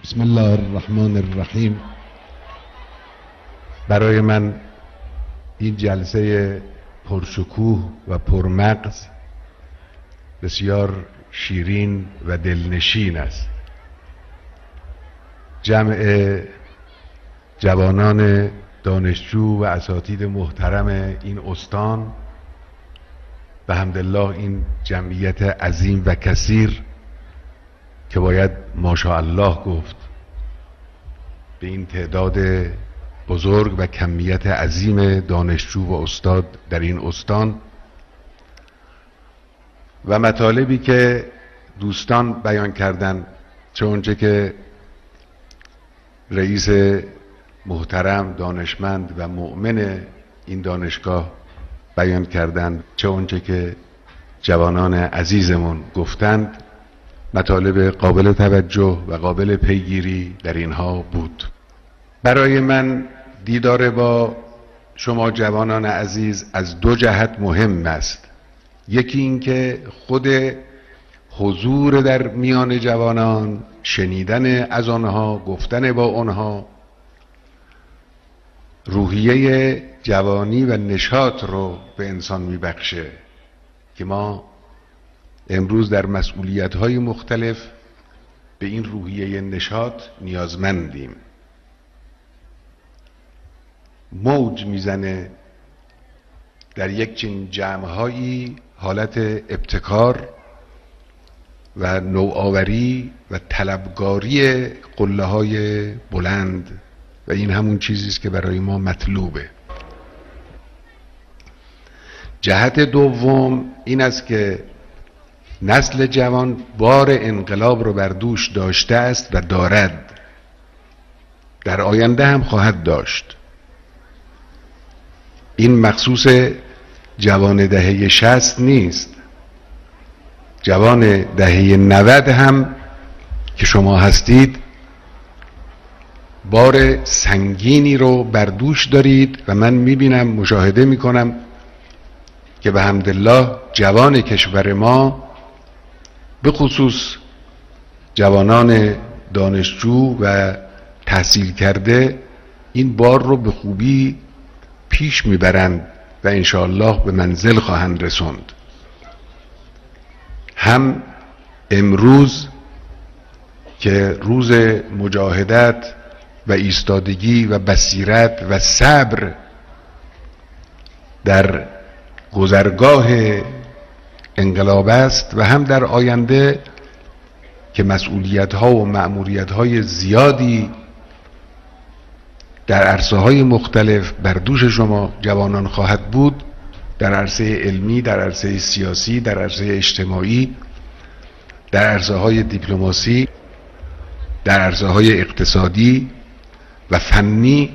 بسم الله الرحمن الرحیم. برای من این جلسه پرشکوه و پرمغز بسیار شیرین و دلنشین است. جمع جوانان دانشجو و اساتید محترم این استان به حمدالله، این جمعیت عظیم و کثیر که باید ماشاءالله گفت به این تعداد بزرگ و کمیت عظیم دانشجو و استاد در این استان و مطالبی که دوستان بیان کردن، چه اونچه که رئیس محترم دانشمند و مؤمن این دانشگاه بیان کردند، چه اونچه که جوانان عزیزمون گفتند، مطالب قابل توجه و قابل پیگیری در اینها بود. برای من دیدار با شما جوانان عزیز از دو جهت مهم است. یکی این که خود حضور در میان جوانان، شنیدن از آنها، گفتن با آنها، روحیه جوانی و نشاط رو به انسان میبخشه که ما امروز در مسئولیت‌های مختلف به این روحیه نشاط نیازمندیم. موج میزنه در یک چنین جمع‌هایی حالت ابتکار و نوآوری و طلبگاری قله‌های بلند و این همون چیزی است که برای ما مطلوبه. جهت دوم این است که نسل جوان بار انقلاب رو بر دوش داشته است و دارد، در آینده هم خواهد داشت. این مخصوص جوان دهه 60 نیست، جوان دهه 90 هم که شما هستید بار سنگینی رو بر دوش دارید و من میبینم، مشاهده میکنم که به حمدالله جوان کشور ما، به خصوص جوانان دانشجو و تحصیل کرده، این بار رو به خوبی پیش میبرند و انشاءالله به منزل خواهند رسوند. هم امروز که روز مجاهدت و ایستادگی و بصیرت و صبر در گذرگاه انقلاب است و هم در آینده که مسئولیت ها و مأموریت های زیادی در عرصه های مختلف بر دوش شما جوانان خواهد بود، در عرصه علمی، در عرصه سیاسی، در عرصه اجتماعی، در عرصه های دیپلماسی، در عرصه های اقتصادی و فنی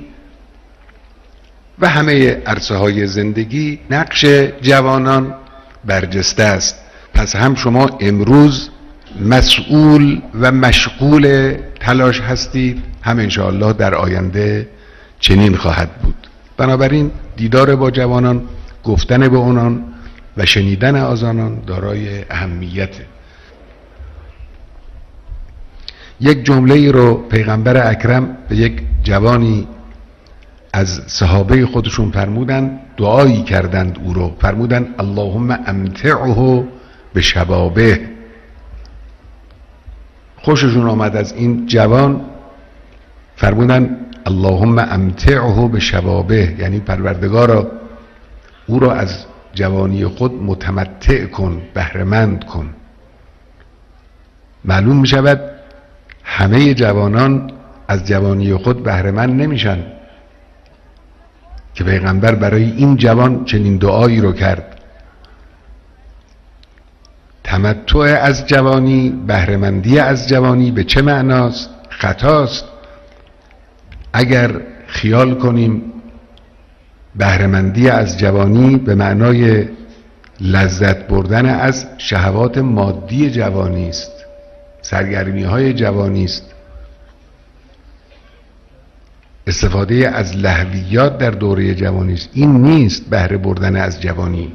و همه عرصه های زندگی، نقش جوانان برجسته است. پس هم شما امروز مسئول و مشغول تلاش هستید، هم انشاءالله در آینده چنین خواهد بود. بنابراین دیدار با جوانان، گفتن به آنان و شنیدن از آنان دارای اهمیت. یک جمله رو پیغمبر اکرم به یک جوانی از صحابه خودشون فرمودن، دعایی کردند او رو، فرمودن اللهم امتعه به شبابه. خوششون آمد از این جوان، فرمودن اللهم امتعه به شبابه، یعنی پروردگارا او را از جوانی خود متمتع کن، بهره‌مند کن. معلوم می شود همه جوانان از جوانی خود بهره‌مند نمیشن که پیغمبر برای این جوان چنین دعایی رو کرد. تمتع از جوانی، بهره‌مندی از جوانی به چه معناست؟ خطاست اگر خیال کنیم بهره‌مندی از جوانی به معنای لذت بردن از شهوات مادی جوانی است، سرگرمی های جوانی است، استفاده از لهویات در دوره جوانی است. این نیست بهره بردن از جوانی.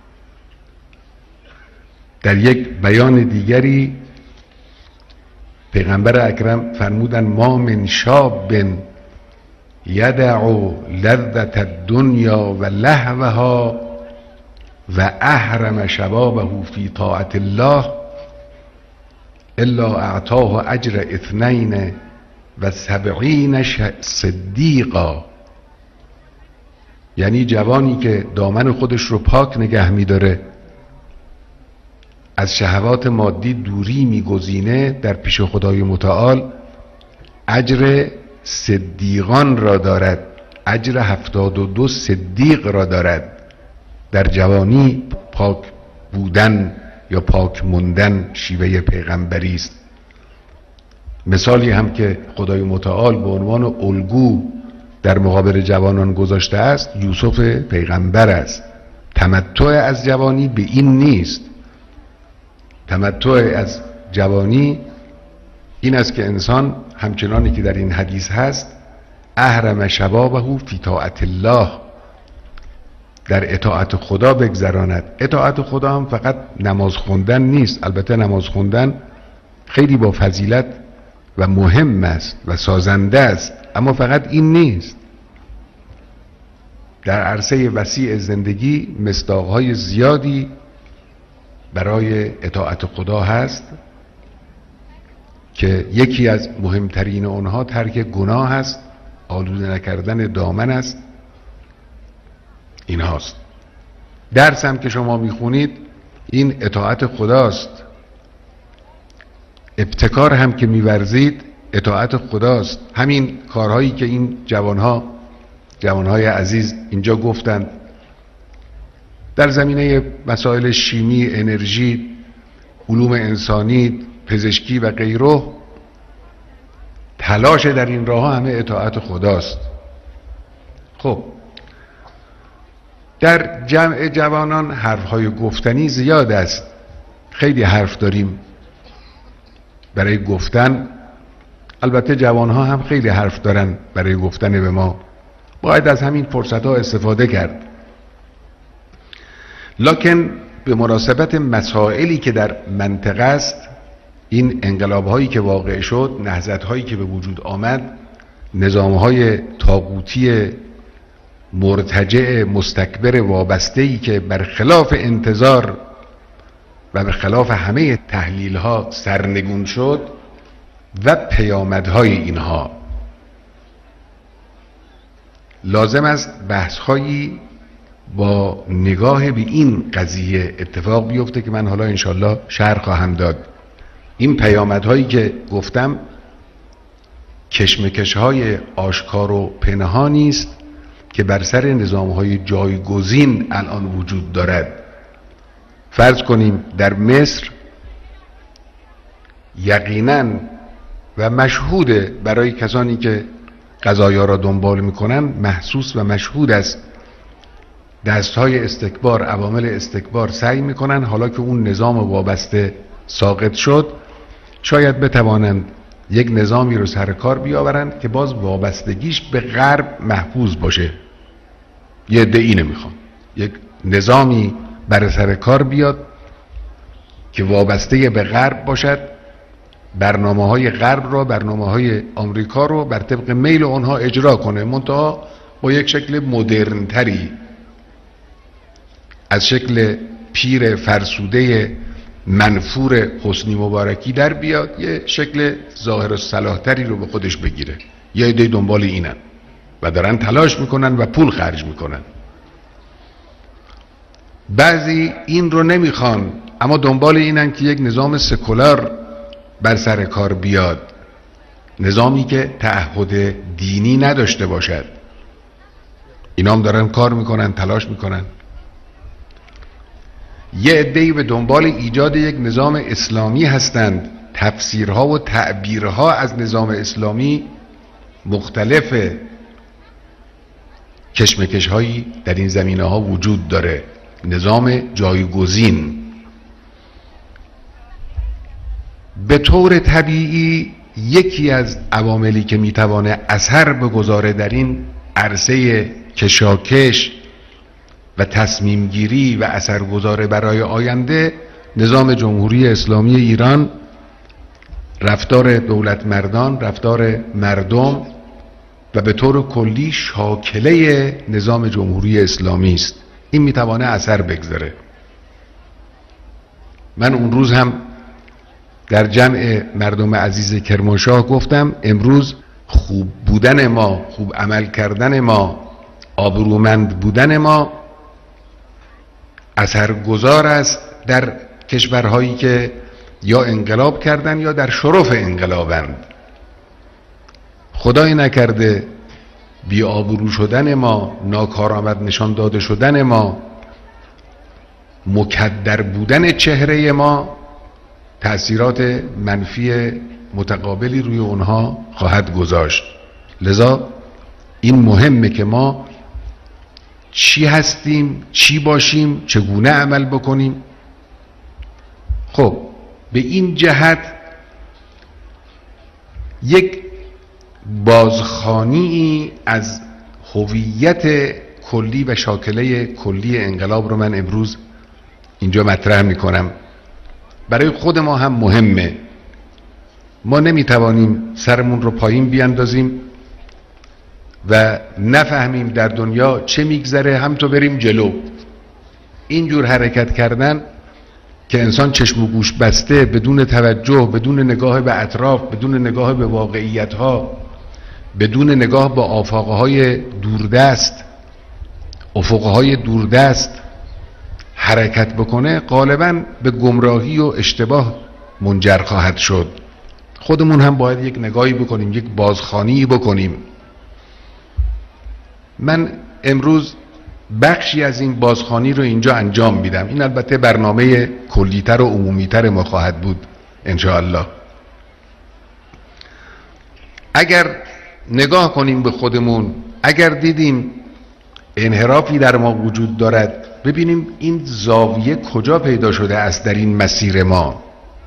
در یک بیان دیگری پیغمبر اکرم فرمودن ما من شاب یدع لذت الدنیا و لهوها و احرم شبابه فی طاعت الله الا اعطاه اجر 72 صدیقا. یعنی جوانی که دامن خودش رو پاک نگه می‌داره، از شهوات مادی دوری میگزینه، در پیش خدای متعال اجر صدیقان را دارد، اجر 72 صدیق را دارد. در جوانی پاک بودن یا پاک موندن شیوه پیغمبری است. مثالی هم که خدای متعال به عنوان الگو در مقابل جوانان گذاشته است یوسف پیغمبر است. تمتع از جوانی به این نیست. تمتع از جوانی این است که انسان همچنانی که در این حدیث هست احرم شبابه فی طاعت الله، در اطاعت خدا بگذراند. اطاعت خدا هم فقط نماز خوندن نیست، البته نماز خوندن خیلی با فضیلت و مهم است و سازنده است، اما فقط این نیست. در عرصه وسیع زندگی مصداقهای زیادی برای اطاعت خدا هست که یکی از مهمترین آنها ترک گناه است، آلوده نکردن دامن است. این هاست. درس هم که شما میخونید این اطاعت خداست. ابتکار هم که میورزید اطاعت خداست. همین کارهایی که این جوانهای عزیز اینجا گفتند در زمینه مسائل شیمی، انرژی، علوم انسانی، پزشکی و غیره، تلاش در این راه همه اطاعت خداست. خب در جمع جوانان حرفهای گفتنی زیاد است، خیلی حرف داریم برای گفتن. البته جوانها هم خیلی حرف دارن برای گفتن به ما، باید از همین فرصتها استفاده کرد. لکن به مناسبت مسائلی که در منطقه است، این انقلاب‌هایی که واقع شد، نهضت‌هایی که به وجود آمد، نظام‌های طاغوتی مرتجع مستکبر وابسته‌ای که برخلاف انتظار و برخلاف همه تحلیل‌ها سرنگون شد و پیامدهای اینها، لازم است بحث‌هایی با نگاه به این قضیه اتفاق بیفته که من حالا انشالله شرح خواهم داد. این پیامدهایی که گفتم کشمکش‌های آشکار و پنهانی است که بر سر نظام‌های جایگزین الان وجود دارد. فرض کنیم در مصر یقیناً و مشهوده برای کسانی که قضایا را دنبال میکنن، محسوس و مشهود است، دستهای استکبار، عوامل استکبار سعی میکنن حالا که اون نظام وابسته ساقط شد شاید بتوانند یک نظامی رو سر کار بیاورند که باز وابستگیش به غرب محفوظ باشه. یه عده اینو میخوان، یک نظامی بر سر کار بیاد که وابسته به غرب باشد، برنامه‌های غرب را، برنامه‌های آمریکا رو بر طبق میل اونها اجرا کنه، منتها با یک شکل مدرن تری، از شکل پیر فرسوده منفور حسنی مبارکی در بیاد، یه شکل ظاهر الصلاح تری رو به خودش بگیره. یه عده دنبال اینن و دارن تلاش میکنن و پول خرج میکنن. بعضی این رو نمیخوان اما دنبال اینن که یک نظام سکولار بر سر کار بیاد، نظامی که تعهد دینی نداشته باشد. اینا هم دارن کار میکنن، تلاش میکنن. یه عده‌ای به دنبال ایجاد یک نظام اسلامی هستند. تفسیرها و تعبیرها از نظام اسلامی مختلفه. کشمکش‌هایی در این زمینه‌ها وجود داره. نظام جایگزین به طور طبیعی یکی از عواملی که میتوانه اثر بگذاره در این عرصه کشاکش و تصمیم گیری و اثرگذاره برای آینده، نظام جمهوری اسلامی ایران رفتار دولت مردان، رفتار مردم و به طور کلی شاکله نظام جمهوری اسلامی است. این میتوانه اثر بگذاره. من اون روز هم در جمع مردم عزیز کرمانشاه گفتم امروز خوب بودن ما، خوب عمل کردن ما، آبرومند بودن ما اثرگذار است در کشورهایی که یا انقلاب کردن یا در شرف انقلابند. خدای نکرده بی آبرو شدن ما، ناکارآمد نشان داده شدن ما، مکدر بودن چهره ما تأثیرات منفی متقابلی روی اونها خواهد گذاشت. لذا این مهمه که ما چی هستیم، چی باشیم، چگونه عمل بکنیم. خب به این جهت یک بازخوانی از هویت کلی و شاکله کلی انقلاب رو من امروز اینجا مطرح میکنم. برای خود ما هم مهمه. ما نمیتوانیم سرمون رو پایین بیاندازیم و نفهمیم در دنیا چه میگذره همینطور بریم جلو. اینجور حرکت کردن که انسان چشم و گوش بسته، بدون توجه، بدون نگاه به اطراف، بدون نگاه به واقعیت ها، بدون نگاه به آفاقهای دوردست، افقهای دوردست حرکت بکنه، غالبا به گمراهی و اشتباه منجر خواهد شد. خودمون هم باید یک نگاهی بکنیم، یک بازخوانی بکنیم. من امروز بخشی از این بازخوانی رو اینجا انجام میدم. این البته برنامه کلیتر و عمومیتر ما خواهد بود انشاءالله. اگر نگاه کنیم به خودمون، اگر دیدیم انحرافی در ما وجود دارد، ببینیم این زاویه کجا پیدا شده است در این مسیر ما.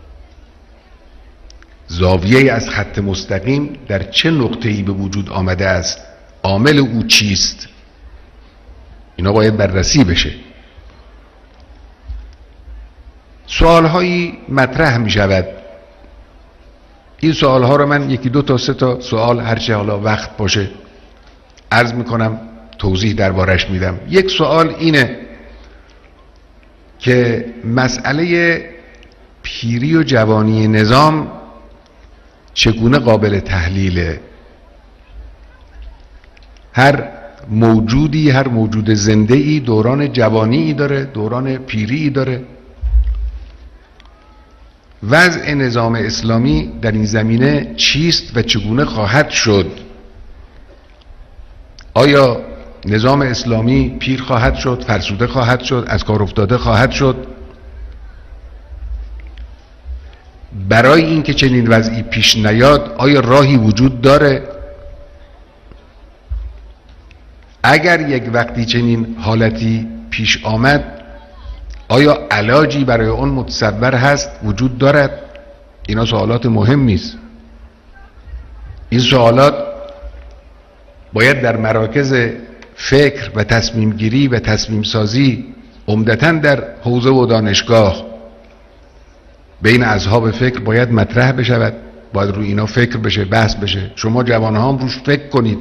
زاویه از خط مستقیم در چه نقطه‌ای به وجود آمده است؟ عامل او چیست؟ اینا باید بررسی بشه. سوالهایی مطرح می شود. این سوالها رو من یکی دو تا سه تا سوال هرچه حالا وقت باشه عرض می کنم، توضیح دربارش میدم. یک سوال اینه که مسئله پیری و جوانی نظام چگونه قابل تحلیله؟ هر موجودی، هر موجود زنده ای دوران جوانی داره، دوران پیری داره. وضع نظام اسلامی در این زمینه چیست و چگونه خواهد شد؟ آیا نظام اسلامی پیر خواهد شد، فرسوده خواهد شد، از کار افتاده خواهد شد؟ برای اینکه چنین وضعی پیش نیاد آیا راهی وجود داره؟ اگر یک وقتی چنین حالتی پیش آمد آیا علاجی برای اون متصور هست، وجود دارد؟ اینا سوالات مهمی است. این سوالات باید در مراکز فکر و تصمیم گیری و تصمیم سازی، عمدتاً در حوزه و دانشگاه بین اصحاب فکر باید مطرح بشود. باید روی اینا فکر بشه، بحث بشه. شما جوانها هم روش فکر کنید.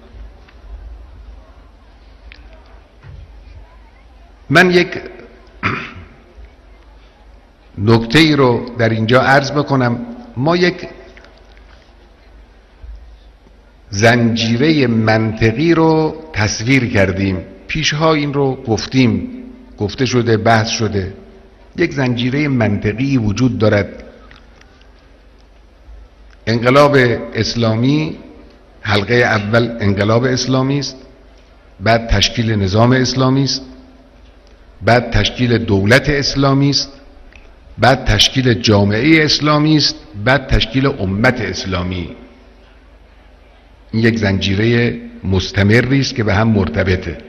من یک نکته ای رو در اینجا عرض بکنم. ما یک زنجیره منطقی رو تصویر کردیم. پیشها این رو گفتیم، گفته شده، بحث شده. یک زنجیره منطقی وجود دارد. انقلاب اسلامی، حلقه اول انقلاب اسلامی است، بعد تشکیل نظام اسلامی است، بعد تشکیل دولت اسلامی است، بعد تشکیل جامعه اسلامی است، بعد تشکیل امت اسلامی. این یک زنجیره مستمری است که به هم مرتبطه.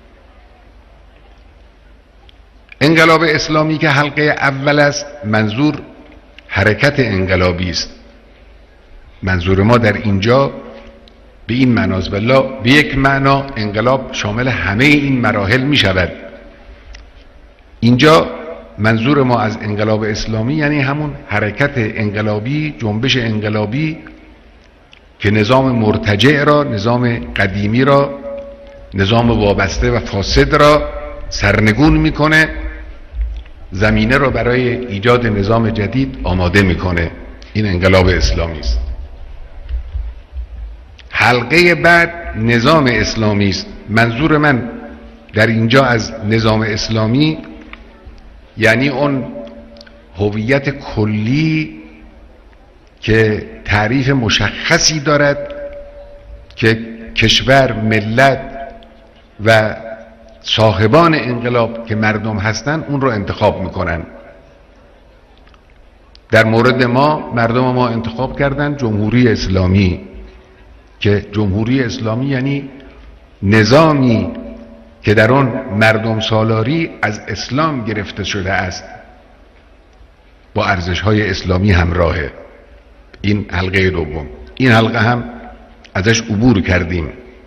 انقلاب اسلامی که حلقه اول است، منظور حرکت انقلابی است. منظور ما در اینجا به این معناست. والله به یک معنا انقلاب شامل همه این مراحل می شود. اینجا منظور ما از انقلاب اسلامی یعنی همون حرکت انقلابی، جنبش انقلابی که نظام مرتجع را، نظام قدیمی را، نظام وابسته و فاسد را سرنگون میکنه، زمینه را برای ایجاد نظام جدید آماده میکنه. این انقلاب اسلامی است. حلقه بعد نظام اسلامی است. منظور من در اینجا از نظام اسلامی یعنی اون هویت کلی که تعریف مشخصی دارد که کشور، ملت و صاحبان انقلاب که مردم هستن اون رو انتخاب میکنن. در مورد ما، مردم ما انتخاب کردن جمهوری اسلامی، که جمهوری اسلامی یعنی نظامی که در آن مردم سالاری از اسلام گرفته شده است، با ارزش‌های اسلامی همراهه. این حلقه دوم. این حلقه هم ازش عبور کردیم.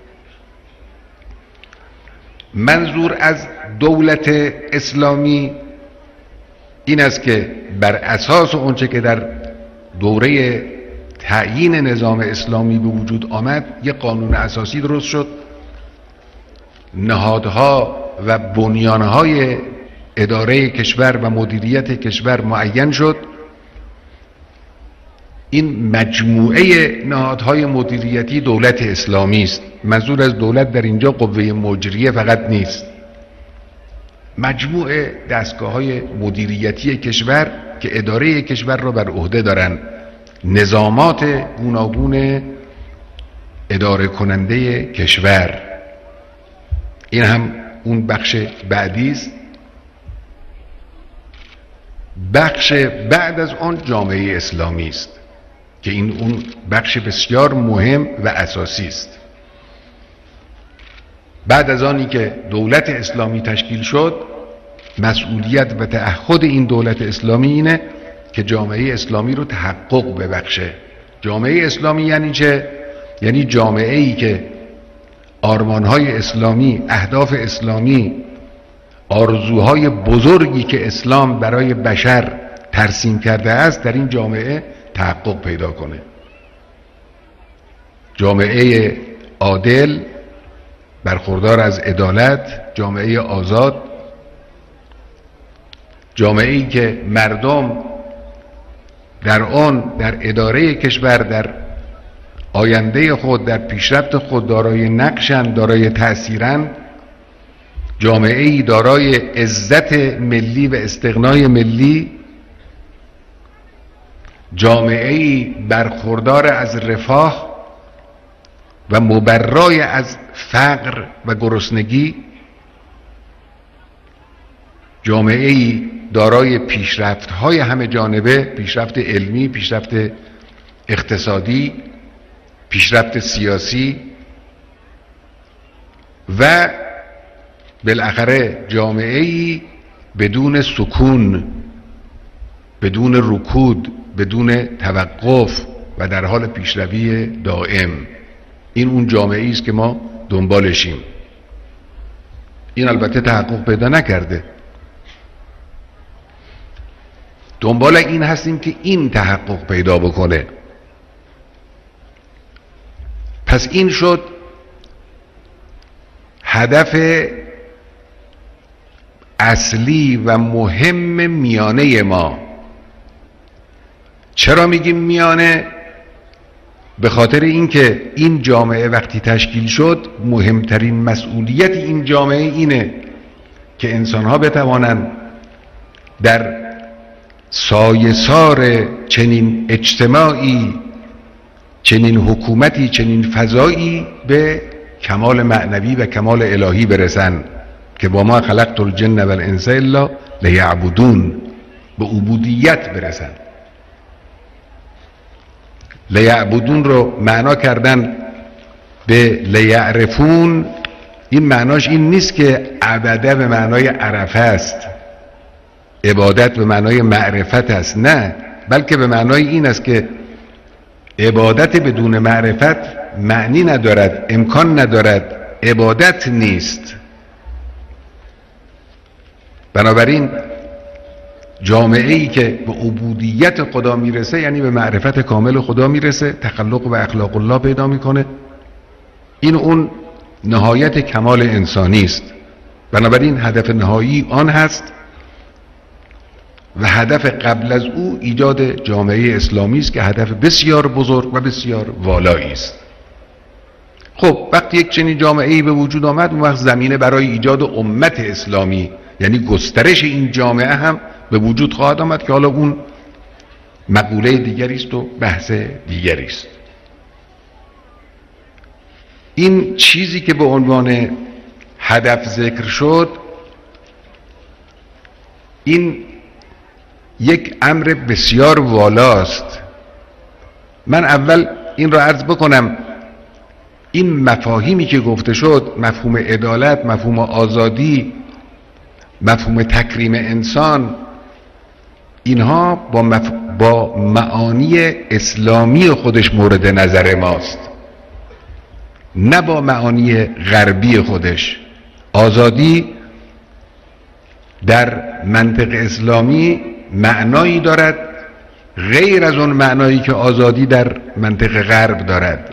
منظور از دولت اسلامی این است که بر اساس اونچه که در دوره تعیین نظام اسلامی به وجود آمد، یک قانون اساسی درست شد، نهادها و بنیانهای اداره کشور و مدیریت کشور معین شد. این مجموعه نهادهای مدیریتی دولت اسلامی است. منظور از دولت در اینجا قوه مجریه فقط نیست، مجموعه دستگاه‌های مدیریتی کشور که اداره کشور را بر عهده دارند، نظامات گوناگون اداره کننده کشور. این هم اون بخش بعدی است. بخش بعد از آن جامعه اسلامی است که این اون بخش بسیار مهم و اساسی است. بعد از آنی که دولت اسلامی تشکیل شد، مسئولیت و تعهد این دولت اسلامی اینه که جامعه اسلامی رو تحقق ببخشه. جامعه اسلامی یعنی چه؟ یعنی جامعه ای که آرمانهای اسلامی، اهداف اسلامی، آرزوهای بزرگی که اسلام برای بشر ترسیم کرده است در این جامعه تحقق پیدا کنه. جامعه عادل، برخوردار از عدالت، جامعه آزاد، جامعه ای که مردم در آن، در اداره کشور، در آینده خود، در پیشرفت خود دارای نقشند، دارای تأثیرند، جامعه ای دارای عزت ملی و استغنای ملی، جامعه ای برخوردار از رفاه و مبرای از فقر و گرسنگی، جامعه ای دارای پیشرفت‌های همه جانبه، پیشرفت علمی، پیشرفت اقتصادی، پیشرفت سیاسی و بالاخره جامعه ای بدون سکون، بدون رکود، بدون توقف و در حال پیشروی دائم. این اون جامعه است که ما دنبالشیم. این البته تحقق پیدا نکرده. دنبال این هستیم که این تحقق پیدا بکنه. پس این شد هدف اصلی و مهم میانه ما. چرا میگیم میانه؟ به خاطر اینکه این جامعه وقتی تشکیل شد، مهمترین مسئولیت این جامعه اینه که انسانها بتوانند در سایه‌سار چنین اجتماعی، چنین حکومتی، چنین فضایی به کمال معنوی و کمال الهی برسن که با ما خلقت الجن و الانس الا لیعبدون، به عبودیت برسن. لیعبدون رو معنا کردن به لیعرفون. این معناش این نیست که عبده به معنای عرفه است، عبادت به معنای معرفت است، نه، بلکه به معنای این است که عبادت بدون معرفت معنی ندارد، امکان ندارد، عبادت نیست. بنابراین جامعه ای که به عبودیت خدا میرسه یعنی به معرفت کامل خدا میرسه، تخلق به اخلاق الله پیدا میکنه. این اون نهایت کمال انسانی است. بنابراین هدف نهایی آن هست و هدف قبل از او ایجاد جامعه اسلامی است که هدف بسیار بزرگ و بسیار والایی است. خب وقتی یک چنین جامعه‌ای به وجود آمد، اون وقت زمینه برای ایجاد امت اسلامی یعنی گسترش این جامعه هم به وجود خواهد آمد که حالا اون مقوله دیگری است و بحث دیگری است. این چیزی که به عنوان هدف ذکر شد، این یک امر بسیار والاست. من اول این را عرض بکنم، این مفاهیمی که گفته شد، مفهوم عدالت، مفهوم آزادی، مفهوم تکریم انسان، اینها با معانی اسلامی خودش مورد نظر ماست، نه با معانی غربی خودش. آزادی در منطق اسلامی معنایی دارد غیر از اون معنایی که آزادی در منطق غرب دارد.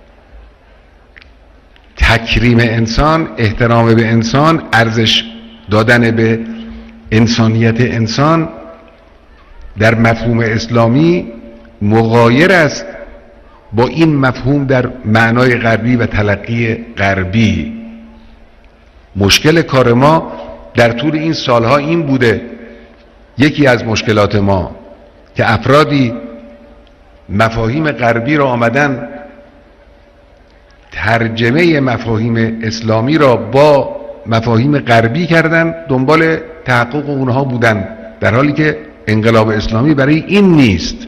تکریم انسان، احترام به انسان، ارزش دادن به انسانیت انسان در مفهوم اسلامی مغایر است با این مفهوم در معنای غربی و تلقی غربی. مشکل کار ما در طول این سالها این بوده، یکی از مشکلات ما، که افرادی مفاهیم غربی را آمدن ترجمه مفاهیم اسلامی را با مفاهیم غربی کردن، دنبال تحقق اونها بودن، در حالی که انقلاب اسلامی برای این نیست.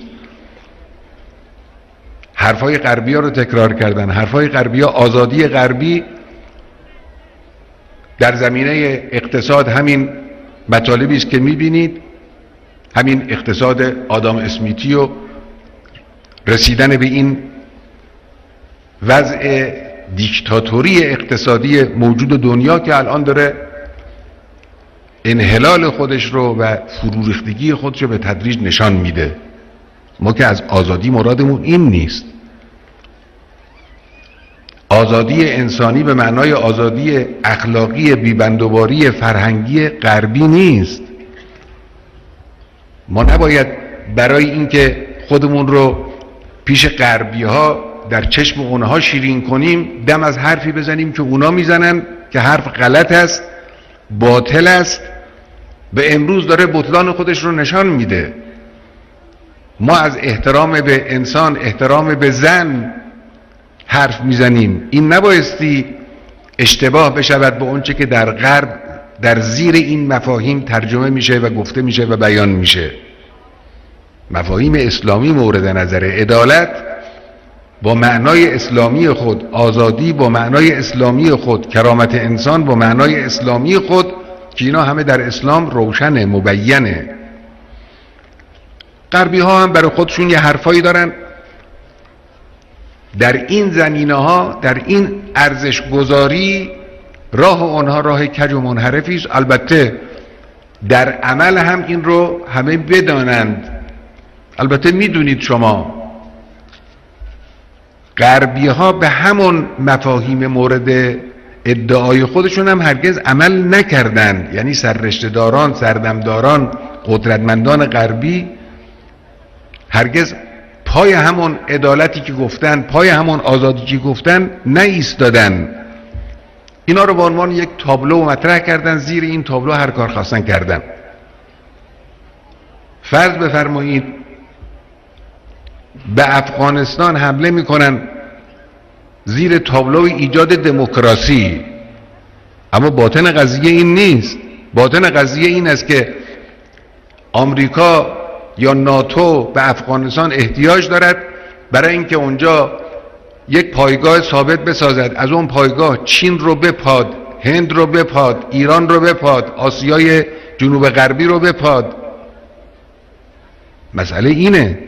حرفای غربی ها رو تکرار کردن. حرفای غربی ها، آزادی غربی در زمینه اقتصاد همین مطالبی است که میبینید، همین اقتصاد آدام اسمیتی و رسیدن به این وضع دیکتاتوری اقتصادی موجود دنیا که الان داره انحلال خودش رو و فرو ریختگی خودش رو به تدریج نشان میده. ما که از آزادی مرادمون این نیست. آزادی انسانی به معنای آزادی اخلاقی بیبندوباری فرهنگی غربی نیست. ما نباید برای اینکه خودمون رو پیش غربی ها در چشم اونها شیرین کنیم دم از حرفی بزنیم که اونا میزنن که حرف غلط است، باطل است، به امروز داره بطلان خودش رو نشان میده. ما از احترام به انسان، احترام به زن حرف میزنیم. این نبایستی اشتباه بشود به اونچه که در غرب در زیر این مفاهیم ترجمه میشه و گفته میشه و بیان میشه. مفاهیم اسلامی مورد نظر، عدالت با معنای اسلامی خود، آزادی با معنای اسلامی خود، کرامت انسان با معنای اسلامی خود، که اینا همه در اسلام روشنه، مبینه. غربی ها هم برای خودشون یه حرفایی دارن در این زمینه ها، در این ارزش گذاری راه اونها راه کج و منحرفی است. البته در عمل هم این رو همه بدانند. البته میدونید شما غربی ها به همون مفاهیم مورد ادعای خودشون هم هرگز عمل نکردند. یعنی سررشته‌داران، سردمداران، قدرتمندان غربی هرگز پای همون عدالتی که گفتن، پای همون آزادی که گفتن نایستادن. اینا رو به عنوان یک تابلو مطرح کردن، زیر این تابلو هر کار خواستن کردن. فرض بفرمایید به افغانستان حمله میکنن زیر تابلو ایجاد دموکراسی، اما باطن قضیه این نیست. باطن قضیه این است که آمریکا یا ناتو به افغانستان احتیاج دارد برای اینکه اونجا یک پایگاه ثابت بسازد. از اون پایگاه چین رو بپاد، هند رو بپاد، ایران رو بپاد، آسیای جنوب غربی رو بپاد. مسئله اینه.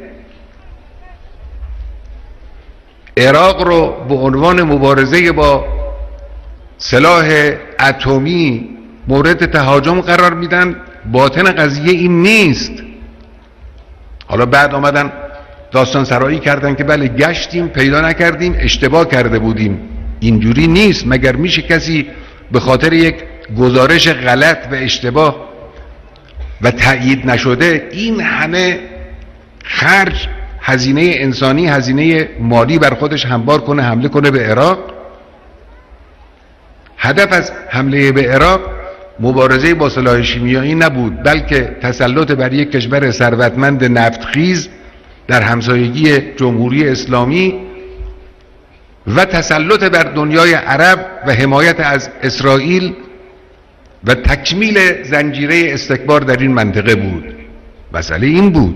عراق رو به عنوان مبارزه با سلاح اتمی مورد تهاجم قرار میدن، باطن قضیه این نیست. حالا بعد آمدن داستان سرایی کردن که بله گشتیم پیدا نکردیم، اشتباه کرده بودیم. اینجوری نیست. مگر میشه کسی به خاطر یک گزارش غلط و اشتباه و تأیید نشده این همه خرج، هزینه انسانی، هزینه مالی بر خودش هموار کنه، حمله کنه به عراق؟ هدف از حمله به عراق مبارزه با سلاح شیمیایی نبود، بلکه تسلط بر یک کشور ثروتمند نفتخیز در همسایگی جمهوری اسلامی و تسلط بر دنیای عرب و حمایت از اسرائیل و تکمیل زنجیره استکبار در این منطقه بود. مسئله این بود.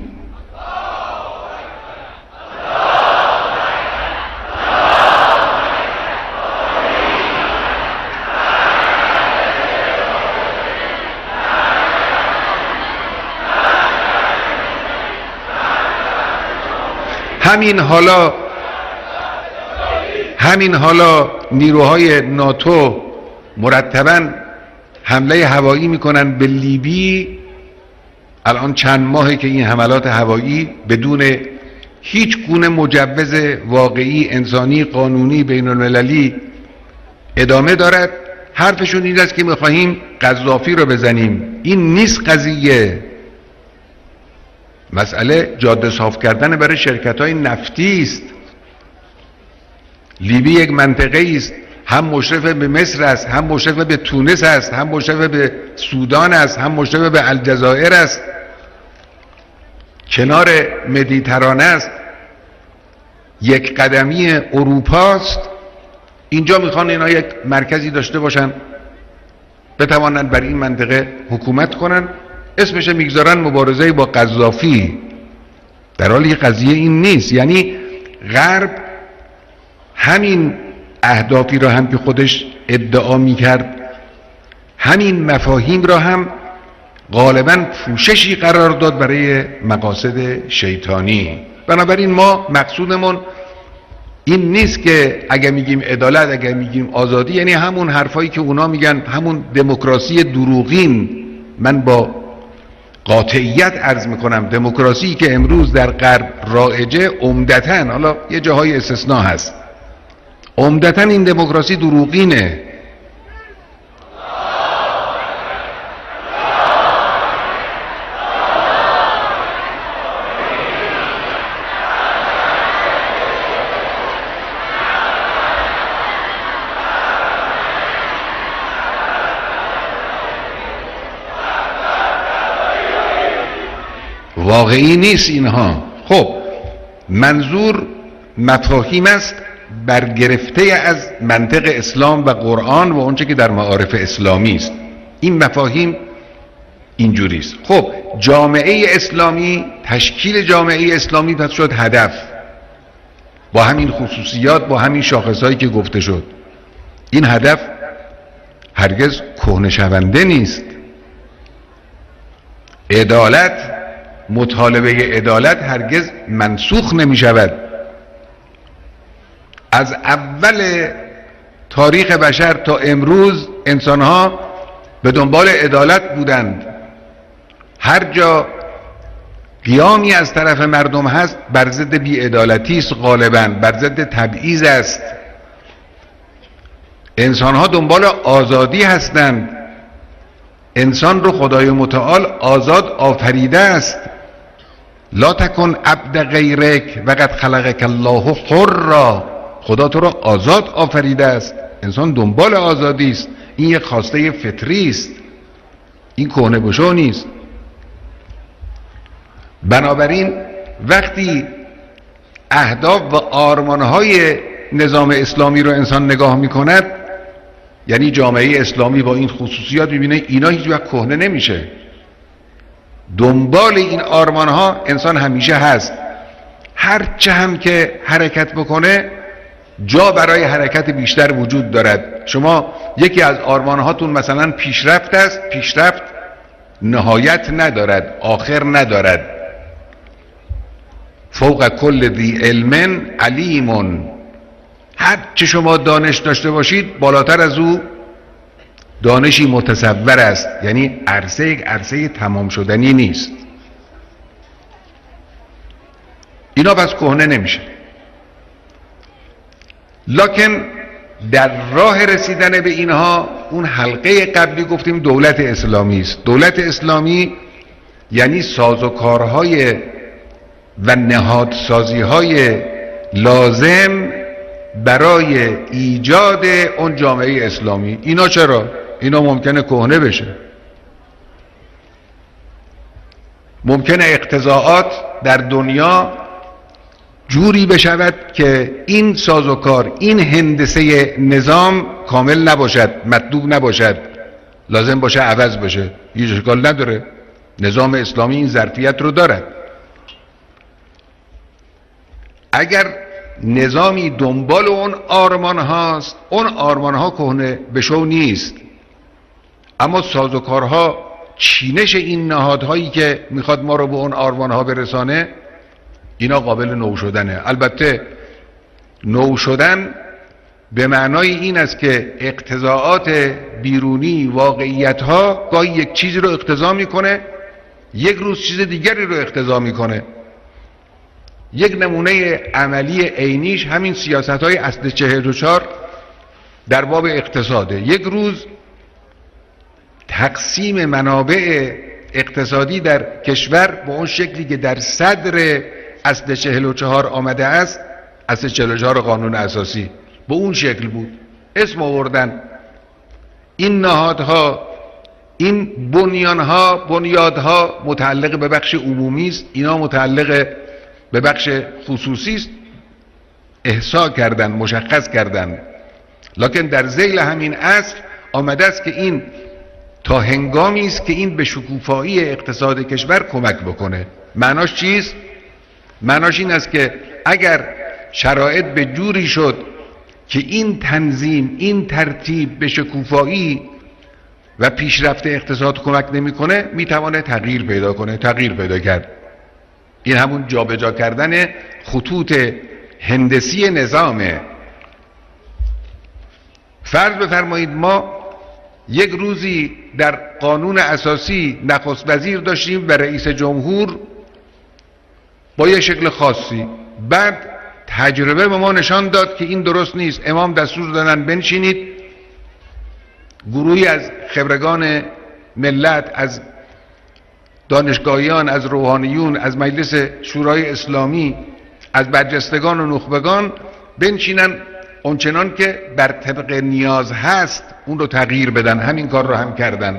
همین حالا نیروهای ناتو مرتباً حمله هوایی میکنن به لیبی. الان چند ماهه که این حملات هوایی بدون هیچ گونه مجوز واقعی انسانی قانونی بین المللی ادامه دارد. حرفشون این است که میخواهیم قذافی رو بزنیم. این نیست قضیه. مسئله جاده صاف کردن برای شرکت‌های نفتی است. لیبی یک منطقه است، هم مشرف به مصر است، هم مشرف به تونس است، هم مشرف به سودان است، هم مشرف به الجزایر است، کنار مدیترانه است، یک قدمی اروپا است. اینجا میخوان اینا یک مرکزی داشته باشن بتوانند بر این منطقه حکومت کنن، اسمش میگذارن مبارزه با قذافی، در حالی قضیه این نیست. یعنی غرب همین اهدافی را هم که خودش ادعا میکرد، همین مفاهیم را هم غالبا پوششی قرار داد برای مقاصد شیطانی. بنابراین ما مقصودمون این نیست که اگر میگیم عدالت، اگر میگیم آزادی، یعنی همون حرفایی که اونا میگن، همون دموکراسی دروغین. من با قاطعیت عرض میکنم دموکراسی که امروز در غرب رایجه عمدتاً، حالا یه جاهای استثناء هست، عمدتاً این دموکراسی دروغینه. واقعی نیست اینها. خب منظور مفاهیم است برگرفته از منطق اسلام و قرآن و اونچه که در معارف اسلامی است. این مفاهیم اینجوری است. خب جامعه اسلامی، تشکیل جامعه اسلامی پس شد هدف، با همین خصوصیات، با همین شاخصهایی که گفته شد. این هدف هرگز کهنه شونده نیست. عدالت، مطالبه عدالت هرگز منسوخ نمی شود. از اول تاریخ بشر تا امروز انسانها به دنبال عدالت بودند. هر جا قیامی از طرف مردم هست بر ضد بی‌عدالتی است، غالباً بر ضد تبعیض است. انسانها دنبال آزادی هستند. انسان رو خدای متعال آزاد آفریده است. لا تکن عبد غیرک وقد خلقک الله حرا. خدا تو را آزاد آفریده است. انسان دنبال آزادی است. این یک خواسته فطری است، این کهنه گشا نیست. بنابراین وقتی اهداف و آرمانهای نظام اسلامی رو انسان نگاه میکند، یعنی جامعه اسلامی با این خصوصیات، میبینه اینا هیچ وقت کهنه نمیشه. دنبال این آرمانها انسان همیشه هست. هرچه هم که حرکت بکنه جا برای حرکت بیشتر وجود دارد. شما یکی از آرمانهاتون مثلا پیشرفت است. پیشرفت نهایت ندارد، آخر ندارد. فوق کل ذی علم علیم. هر چه شما دانش داشته باشید بالاتر از او دانشی متصور است، یعنی عرصه یک عرصه تمام شدنی نیست. اینا پس کهنه نمیشه. لکن در راه رسیدن به اینها اون حلقه قبلی گفتیم دولت اسلامی است. دولت اسلامی یعنی سازوکارهای و نهادسازیهای لازم برای ایجاد اون جامعه اسلامی. اینا چرا؟ اینا ممکنه کهنه بشه، ممکنه اقتضاعات در دنیا جوری بشود که این سازوکار، این هندسه نظام کامل نباشد، مطلوب نباشد، لازم باشه عوض بشه. هیچ اشکال نداره، نظام اسلامی این ظرفیت رو دارد. اگر نظامی دنبال اون آرمان هاست، اون آرمان ها کهنه بشو نیست، اما سازوکارها، چینش این نهادهایی که میخواد ما رو به اون آرمان ها برسانه، اینا قابل نو شدنه. البته نو شدن به معنای این است که اقتضاعات بیرونی، واقعیت ها گاهی یک چیزی رو اقتضا میکنه، یک روز چیز دیگری رو اقتضا میکنه. یک نمونه عملی عینیش همین سیاست های اصل 44 در باب اقتصاده. یک روز تقسیم منابع اقتصادی در کشور به اون شکلی که در صدر اصل 44 آمده است، اصل 44 قانون اساسی، به اون شکل بود. اسم آوردن این نهادها، این بنیانها، بنیادها متعلق به بخش عمومی است، اینا متعلق به بخش خصوصی است، احصا کردن، مشخص کردن. لکن در ذیل همین اصل آمده است که این تا هنگامی است که این به شکوفایی اقتصاد کشور کمک بکنه. معناش چیست؟ معناش این است که اگر شرایط به جوری شد که این تنظیم، این ترتیب به شکوفایی و پیشرفت اقتصاد کمک نمیکنه، میتونه تغییر پیدا کنه. تغییر پیدا کرد. این همون جابجا کردن خطوط هندسی نظامه. فرض بفرمایید ما یک روزی در قانون اساسی نخست وزیر داشتیم و رئیس جمهور با یک شکل خاصی. بعد تجربه به ما نشان داد که این درست نیست. امام دستور دادن بنشینید، گروهی از خبرگان ملت، از دانشگاهیان، از روحانیون، از مجلس شورای اسلامی، از برجستگان و نخبگان بنشینن، اونچنان که بر طبق نیاز هست اون رو تغییر بدن. همین کار رو هم کردن.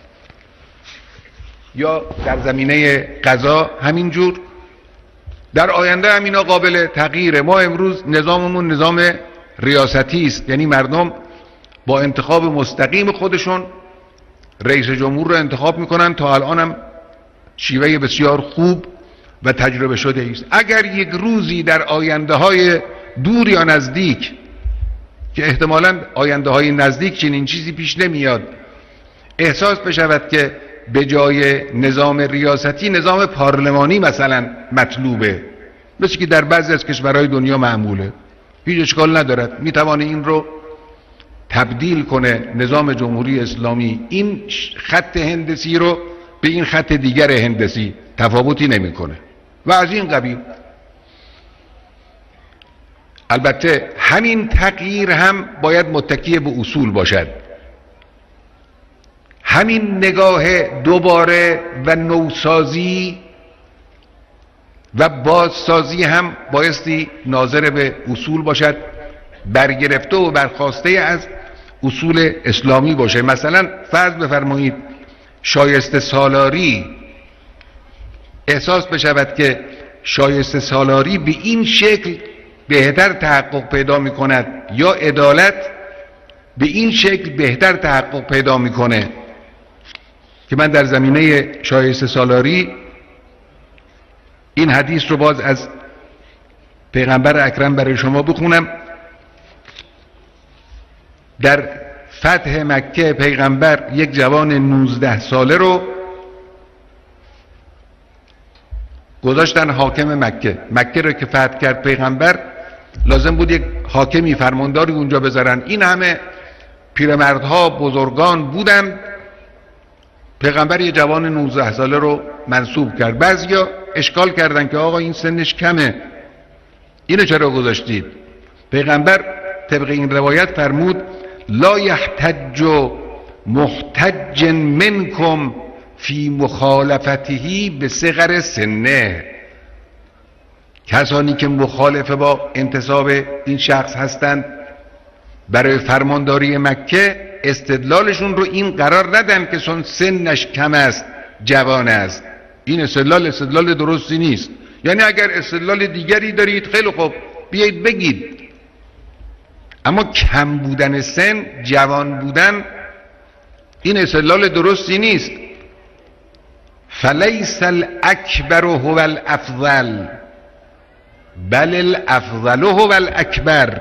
یا در زمینه قضا همینجور. در آینده هم اینا قابل تغییره. ما امروز نظاممون نظام ریاستی است، یعنی مردم با انتخاب مستقیم خودشون رئیس جمهور رو انتخاب میکنن. تا الان هم شیوه بسیار خوب و تجربه شده است. اگر یک روزی در آینده های دور یا نزدیک، که احتمالاً آینده های نزدیک چنین چیزی پیش نمیاد، احساس بشود که به جای نظام ریاستی نظام پارلمانی مثلا مطلوبه، مثل که در بعضی از کشورهای دنیا معموله، هیچ اشکال ندارد، میتوانه این رو تبدیل کنه نظام جمهوری اسلامی، این خط هندسی رو به این خط دیگر هندسی، تفاوتی نمیکنه و از این قبیل. البته همین تغییر هم باید متکی به اصول باشد. همین نگاه دوباره و نوسازی و بازسازی هم بایستی ناظر به اصول باشد، برگرفته و برخواسته از اصول اسلامی باشه. مثلا فرض بفرمایید شایسته سالاری احساس بشود که شایسته سالاری به این شکل بهتر تحقق پیدا می کند، یا عدالت به این شکل بهتر تحقق پیدا می کنه، که من در زمینه شایسته سالاری این حدیث رو باز از پیغمبر اکرم برای شما بخونم. در فتح مکه پیغمبر یک جوان 19 ساله رو گذاشتن حاکم مکه. مکه رو که فتح کرد پیغمبر، لازم بود یک حاکمی، فرمانداری اونجا بذارن. این همه پیرمردها بزرگان بودند. پیغمبر یه جوان 19 ساله رو منصوب کرد. بعضیا اشکال کردن که آقا این سنش کمه، اینو چرا گذاشتید؟ پیغمبر طبق این روایت فرمود لا یحتج محتج منکم فی مخالفته بصغر سنه. کسانی که مخالف با انتصاب این شخص هستند برای فرمانداری مکه استدلالشون رو این قرار ندن که چون سنش کم است جوان است. این استدلال درستی نیست. یعنی اگر استدلال دیگری دارید خیلی خوب بیایید بگید، اما کم بودن سن، جوان بودن، این استدلال درستی نیست. فلیس الاکبر هو الافضل بل الافضل هو الاکبر.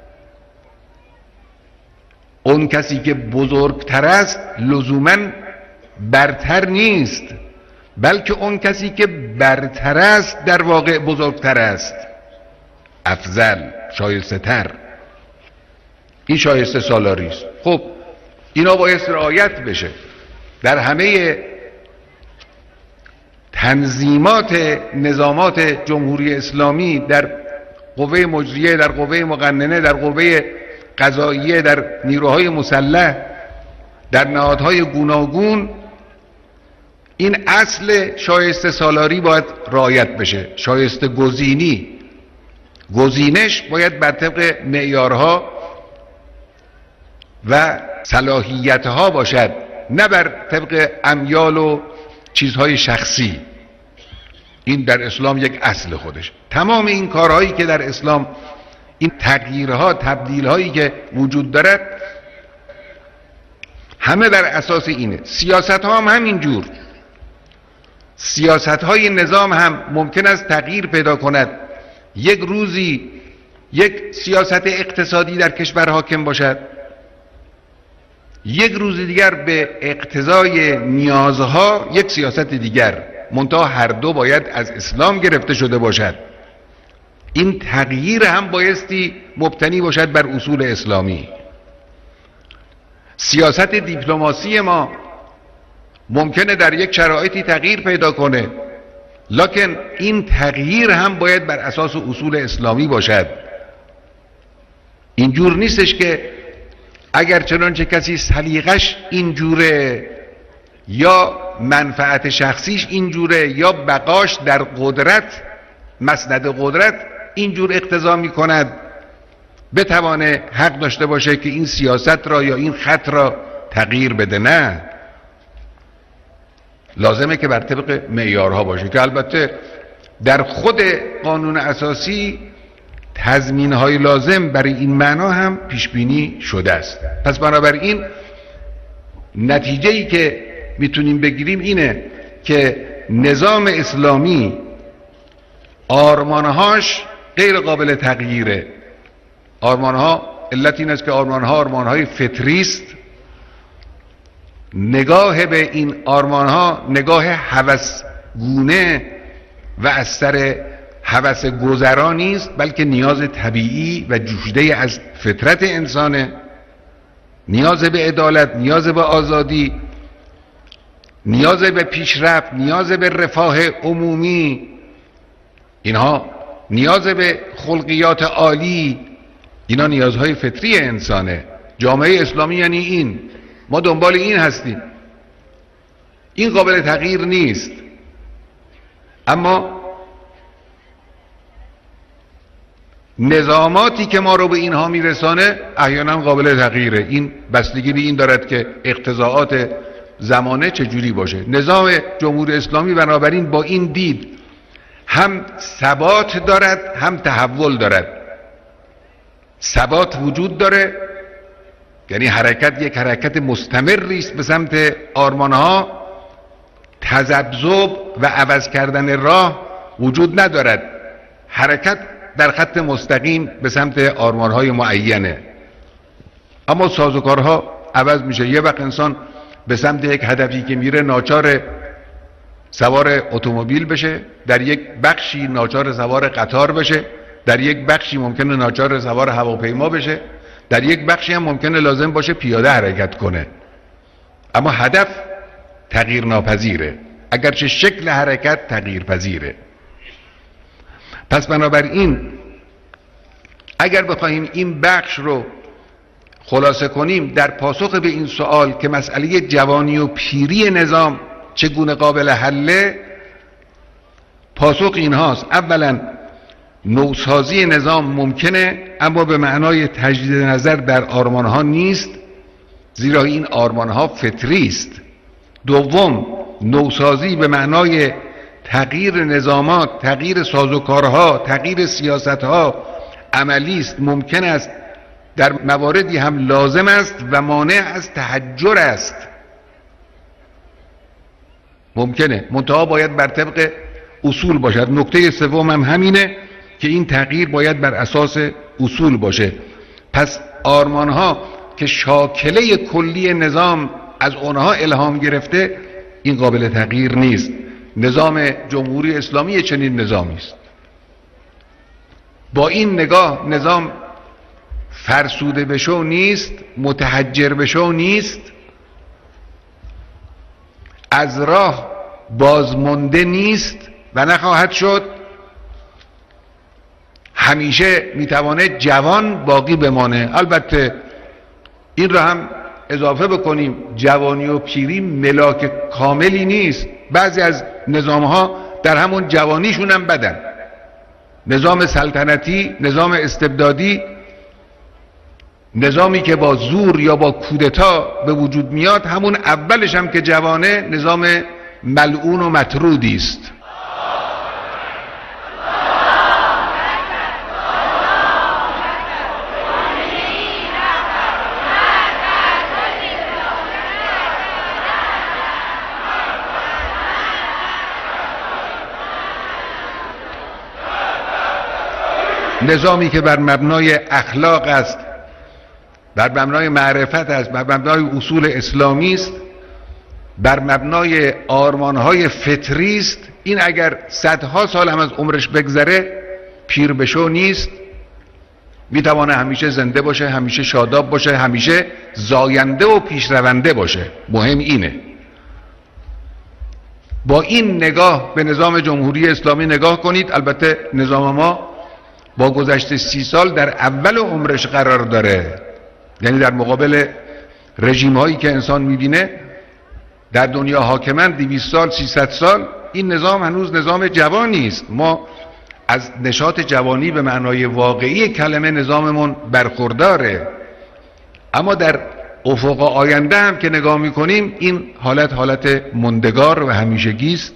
اون کسی که بزرگتر است لزوما برتر نیست، بلکه اون کسی که برتر است در واقع بزرگتر است، افضل، شایسته تر. این شایسته سالاری است. خب اینا باید رعایت بشه در همه تنظیمات نظامات جمهوری اسلامی، در قوه مجریه، در قوه مقننه، در قوه قضاییه، در نیروهای مسلح، در نهادهای گوناگون. این اصل شایسته سالاری باید رعایت بشه. شایسته گزینش باید بر طبق معیارها و صلاحیتها باشد، نه بر طبق امیال و چیزهای شخصی. این در اسلام یک اصل خودش. تمام این کارهایی که در اسلام، این تغییرها، تبدیلهایی که وجود دارد، همه بر اساس اینه. سیاست ها هم همینجور. سیاست های نظام هم ممکن است تغییر پیدا کند. یک روزی یک سیاست اقتصادی در کشور حاکم باشد، یک روز دیگر به اقتضای نیازها یک سیاست دیگر، منتها هر دو باید از اسلام گرفته شده باشد. این تغییر هم بایستی مبتنی باشد بر اصول اسلامی. سیاست دیپلماسی ما ممکنه در یک شرایطی تغییر پیدا کنه، لکن این تغییر هم باید بر اساس اصول اسلامی باشد. اینجور نیستش که اگر چنانچه کسی سلیقش اینجوره، یا منفعت شخصیش اینجوره، یا بقاش در قدرت، مسند قدرت اینجور اقتضا می کند، بتوانه حق داشته باشه که این سیاست را یا این خط را تغییر بده. نه، لازمه که بر طبق معیارها باشه که البته در خود قانون اساسی تضمین‌های لازم برای این معنا هم پیش بینی شده است. پس بنابراین نتیجه‌ای که میتونیم بگیریم اینه که نظام اسلامی آرمانهاش غیر قابل تغییره. آرمانها، علت این است که آرمانهای فطری است. نگاه به این آرمانها نگاه هوسگونه و از سر هوس گذرا نیست، بلکه نیاز طبیعی و جوشیده از فطرت انسانه. نیاز به عدالت، نیاز به آزادی، نیاز به پیشرفت، نیاز به رفاه عمومی، اینها نیاز به خلقیات عالی، اینا نیازهای فطری انسانه. جامعه اسلامی یعنی این، ما دنبال این هستیم. این قابل تغییر نیست، اما نظاماتی که ما رو به اینها میرسانه احیانا قابل تغییره. این بستگی به این دارد که اقتضاعات زمانه چجوری باشه. نظام جمهوری اسلامی بنابراین با این دید هم ثبات دارد هم تحول دارد. ثبات وجود داره، یعنی حرکت یک حرکت مستمری است به سمت آرمانها. تذبذب و عوض کردن راه وجود ندارد. حرکت در خط مستقیم به سمت آرمانهای معینه، اما سازوکارها عوض میشه. یه وقت انسان به سمت یک هدفی که میره ناچار سوار اتومبیل بشه، در یک بخشی ناچار سوار قطار بشه، در یک بخشی ممکنه ناچار سوار هواپیما بشه، در یک بخشی هم ممکنه لازم باشه پیاده حرکت کنه، اما هدف تغییر ناپذیره، اگرچه شکل حرکت تغییر پذیره. پس بنابراین اگر بخواهیم این بخش رو خلاصه کنیم در پاسخ به این سوال که مسئله جوانی و پیری نظام چگونه قابل حله، پاسخ این هاست: اولا نوسازی نظام ممکنه اما به معنای تجدید نظر در آرمانها نیست، زیرا این آرمانها فطری است. دوم، نوسازی به معنای تغییر نظامات، تغییر سازوکارها، تغییر سیاستها عملی است، ممکن است، در مواردی هم لازم است و مانع از تحجر است. ممکنه، منتها باید بر طبق اصول باشد. نکته سوم هم همینه که این تغییر باید بر اساس اصول باشه. پس آرمانها که شاکله کلی نظام از اونها الهام گرفته، این قابل تغییر نیست. نظام جمهوری اسلامی چنین نظامی است. با این نگاه نظام فرسوده بشو نیست، متحجر بشو نیست، از راه بازمانده نیست و نخواهد شد. همیشه میتوانه جوان باقی بمانه. البته این را هم اضافه بکنیم، جوانی و پیری ملاک کاملی نیست. بعضی از نظامها در همون جوانیشون هم بدن. نظام سلطنتی، نظام استبدادی، نظامی که با زور یا با کودتا به وجود میاد، همون اولش هم که جوانه نظام ملعون و مطرودی است. نظامی که بر مبنای اخلاق است، بر مبنای معرفت است، بر مبنای اصول اسلامی است، بر مبنای آرمانهای فطری است، این اگر صدها سال هم از عمرش بگذره پیر بشو نیست، میتوانه همیشه زنده باشه، همیشه شاداب باشه، همیشه زاینده و پیشرونده باشه. مهم اینه. با این نگاه به نظام جمهوری اسلامی نگاه کنید. البته نظام ما با گذشت 30 سال در اول عمرش قرار داره، یعنی در مقابل رژیم هایی که انسان میبینه در دنیا حاکمن 200 سال 300 سال، این نظام هنوز نظام جوانی است. ما از نشاط جوانی به معنای واقعی کلمه نظاممون برخورداره، اما در افق آینده هم که نگاه میکنیم این حالت ماندگار و همیشگی است.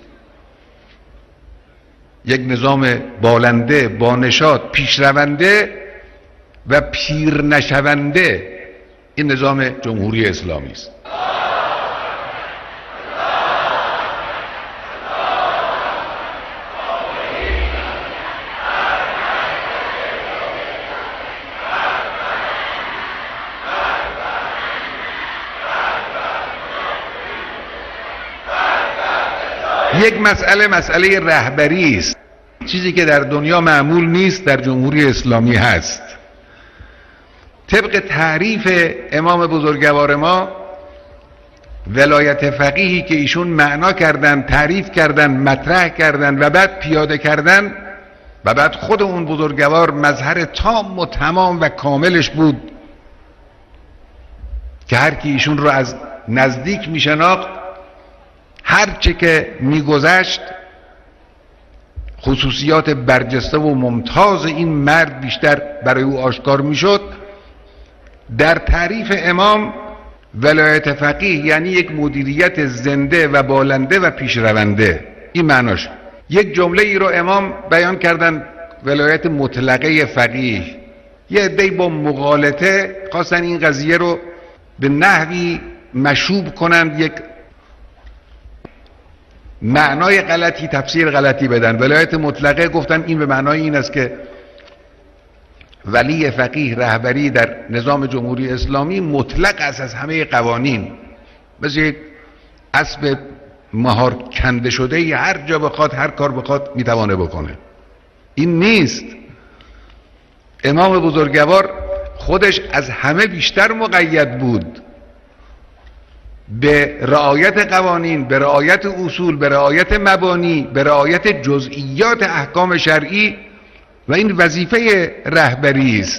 یک نظام بالنده، با نشاط، پیشرونده و پیر نشونده، این نظام جمهوری اسلامی است. یک مسئله رهبری است. چیزی که در دنیا معمول نیست در جمهوری اسلامی هست. طبق تعریف امام بزرگوار ما، ولایت فقیهی که ایشون معنا کردن، تعریف کردن، مطرح کردن و بعد پیاده کردن و بعد خود اون بزرگوار مظهر تام و تمام و کاملش بود که هر کی ایشون رو از نزدیک میشناخت، هر چه که میگذشت خصوصیات برجسته و ممتاز این مرد بیشتر برای او آشکار میشد. در تعریف امام ولایت فقیه یعنی یک مدیریت زنده و بالنده و پیشرونده. این معناش. یک جمله ای رو امام بیان کردن، ولایت مطلقه فقیه. یه عده‌ای با مغالطه خواستن این قضیه رو به نحوی مشوب کنند، یک معنای غلطی، تفسیر غلطی بدن. ولایت مطلقه گفتن این به معنای این است که ولی فقیه، رهبری در نظام جمهوری اسلامی مطلق است از همه قوانین، مثل یک اسب مهار کنده شده، هر جا بخواد هر کار بخواد میتوانه بکنه. این نیست. امام بزرگوار خودش از همه بیشتر مقید بود به رعایت قوانین، به رعایت اصول، به رعایت مبانی، به رعایت جزئیات احکام شرعی و این وظیفه رهبری است.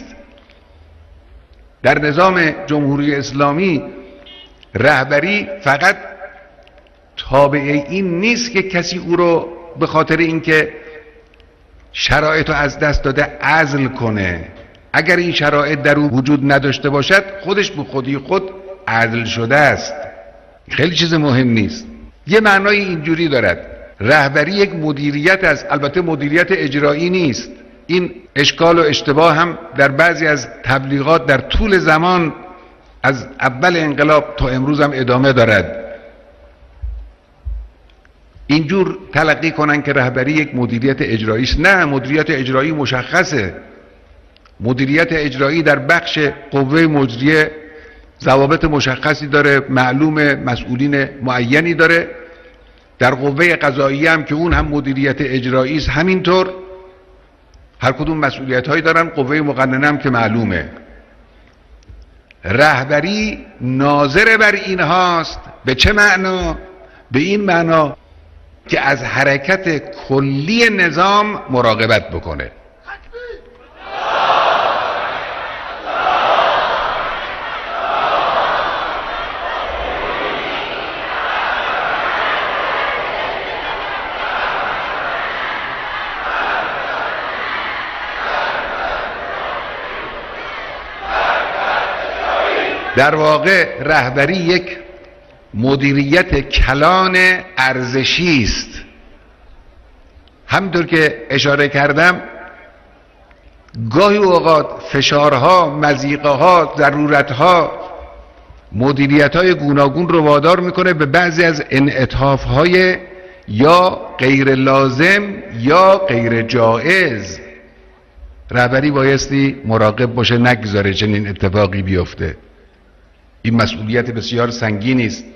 در نظام جمهوری اسلامی رهبری فقط تابع این نیست که کسی او رو به خاطر اینکه شرایط رو از دست داده عزل کنه. اگر این شرایط در او وجود نداشته باشد خودش به خودی خود عزل شده است. خیلی چیز مهم نیست. یه معنای اینجوری دارد، رهبری یک مدیریت است، البته مدیریت اجرایی نیست. این اشکال و اشتباه هم در بعضی از تبلیغات در طول زمان از اول انقلاب تا امروز هم ادامه دارد. اینجور تلقی کنن که رهبری یک مدیریت اجرایی است. نه، مدیریت اجرایی مشخصه. مدیریت اجرایی در بخش قوه مجریه ضوابط مشخصی داره، معلوم، مسئولین معینی داره. در قوه قضاییه هم که اون هم مدیریت اجرایی است همینطور، هر کدوم مسئولیت هایی دارن. قوه مقننه هم که معلومه. رهبری ناظر بر اینهاست. به چه معنا؟ به این معنا که از حرکت کلی نظام مراقبت بکنه. در واقع رهبری یک مدیریت کلان ارزشی است. همونطور که اشاره کردم گاهی اوقات فشارها، مضیقه‌ها، ضرورتها، مدیریت‌های گوناگون رو وادار میکنه به بعضی از انعطاف‌های یا غیر لازم یا غیر جائز. رهبری بایستی مراقب باشه نگذاره چنین اتفاقی بیفته. این مسئولیت بسیار سنگینی است.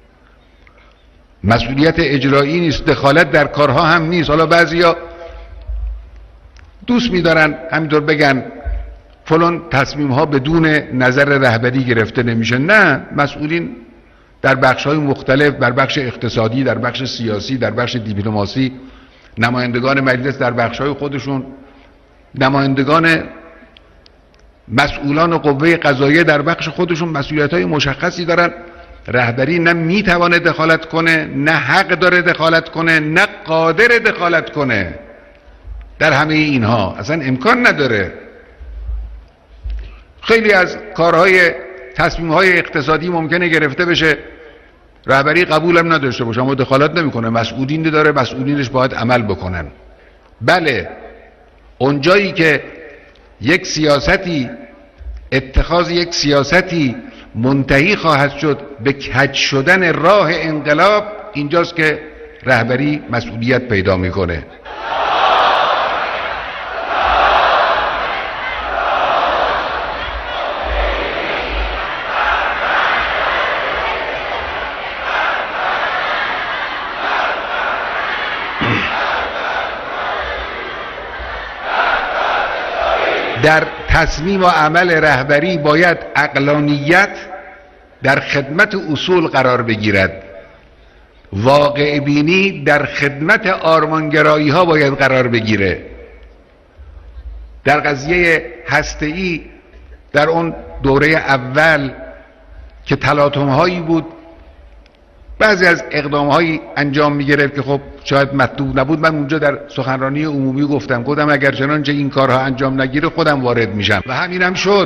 مسئولیت اجرایی نیست، دخالت در کارها هم نیست. حالا بعضیا دوست می‌دارن همینطور بگن فلان تصمیم ها بدون نظر رهبری گرفته نمیشه. نه، مسئولین در بخش‌های مختلف، در بخش اقتصادی، در بخش سیاسی، در بخش دیپلماسی، نمایندگان مجلس در بخش‌های خودشون، نمایندگان مسئولان قوه قضاییه در بخش خودشون مسئولیت‌های مشخصی دارن. رهبری نه میتونه دخالت کنه، نه حق داره دخالت کنه، نه قادر دخالت کنه در همه اینها. اصلا امکان نداره. خیلی از کارهای تصمیم‌های اقتصادی ممکنه گرفته بشه، رهبری قبولم نداشته باشه، اما دخالت نمیکنه. مسئولین داره، مسئولینش باید عمل بکنن. بله، اونجایی که یک سیاستی، اتخاذ یک سیاستی منتهی خواهد شد به کج شدن راه انقلاب، اینجاست که رهبری مسئولیت پیدا میکنه. در تصمیم و عمل رهبری باید عقلانیت در خدمت اصول قرار بگیرد. واقع بینی در خدمت آرمانگرایی ها باید قرار بگیره. در قضیه هسته‌ای در اون دوره اول که تلاطم هایی بود، بعضی از اقدام هایی انجام می گرفت که خب شاید مطلوب نبود. من اونجا در سخنرانی عمومی گفتم اگر چنانچه این کارها انجام نگیره خودم وارد میشم و همینم شد.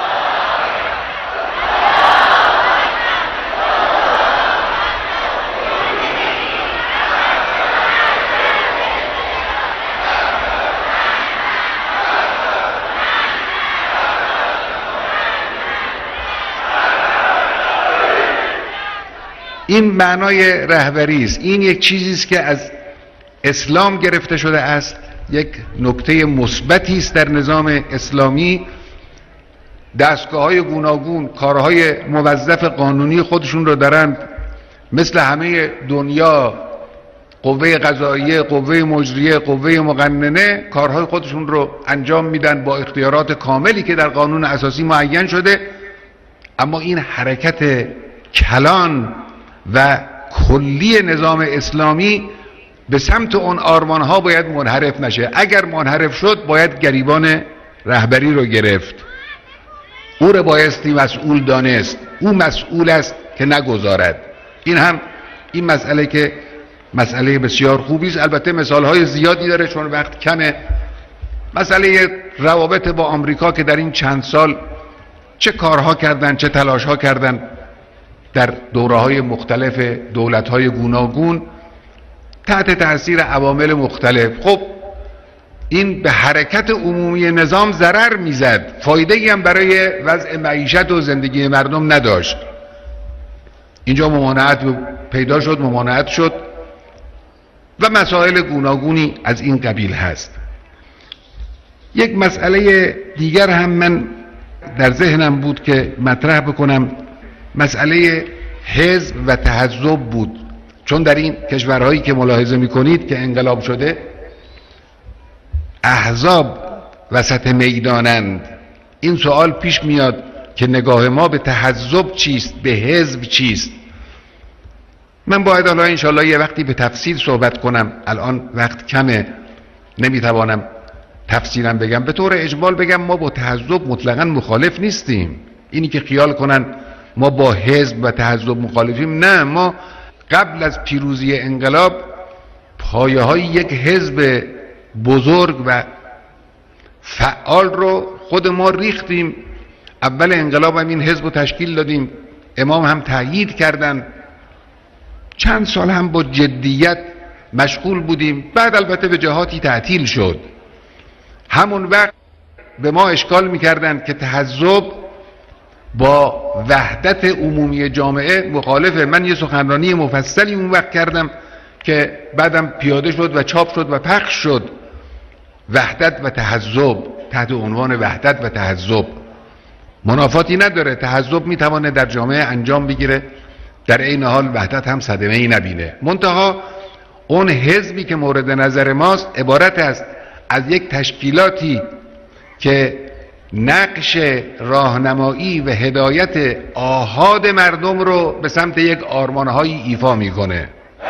این معنای رهبری است. این یک چیزی است که از اسلام گرفته شده است، یک نکته مثبتی است در نظام اسلامی. دستگاه‌های گوناگون کارهای موظف قانونی خودشون رو دارند، مثل همه دنیا قوه قضاییه، قوه مجریه، قوه مقننه کارهای خودشون رو انجام میدن با اختیارات کاملی که در قانون اساسی معین شده، اما این حرکت کلان و کلی نظام اسلامی به سمت اون آرمانها باید منحرف نشه. اگر منحرف شد باید گریبان رهبری رو گرفت، او رو بایستی مسئول دانست، او مسئول است که نگذارد. این مسئله که مسئله بسیار خوبی است. البته مثالهای زیادی داره چون وقت کمه. مسئله روابط با آمریکا که در این چند سال چه کارها کردن، چه تلاشها کردن در دوره‌های مختلف دولت‌های گوناگون تحت تاثیر عوامل مختلف. خب این به حرکت عمومی نظام ضرر میزد، فایده‌ای هم برای وضع معیشت و زندگی مردم نداشت. اینجا ممانعت پیدا شد، ممانعت شد و مسائل گوناگونی از این قبیل هست. یک مسئله دیگر هم من در ذهنم بود که مطرح بکنم، مسئله حزب و تحزب بود. چون در این کشورهایی که ملاحظه میکنید که انقلاب شده احزاب وسط میدانند، این سوال پیش میاد که نگاه ما به تحزب چیست، به حزب چیست. من باید حالا انشاءالله یه وقتی به تفصیل صحبت کنم، الان وقت کمه نمیتوانم تفصیلا بگم. به طور اجمال بگم ما با تحزب مطلقا مخالف نیستیم. اینی که خیال کنن ما با حزب و تحزب مخالفیم، نه، ما قبل از پیروزی انقلاب پایه های یک حزب بزرگ و فعال رو خود ما ریختیم. اول انقلاب هم این حزب رو تشکیل دادیم، امام هم تأیید کردن، چند سال هم با جدیت مشغول بودیم، بعد البته به جهاتی تعطیل شد. همون وقت به ما اشکال میکردن که تحزب با وحدت عمومی جامعه مخالفه. من یه سخنرانی مفصلی اون وقت کردم که بعدم پیاده شد و چاپ شد و پخش شد. وحدت و تحزب، تحت عنوان وحدت و تحزب منافاتی نداره. تحزب میتوانه در جامعه انجام بگیره، در این حال وحدت هم صدمه ای نبینه. منتها اون حزبی که مورد نظر ماست عبارت است از یک تشکیلاتی که نقش راهنمایی و هدایت آحاد مردم رو به سمت یک آرمانهایی ایفا میکنه.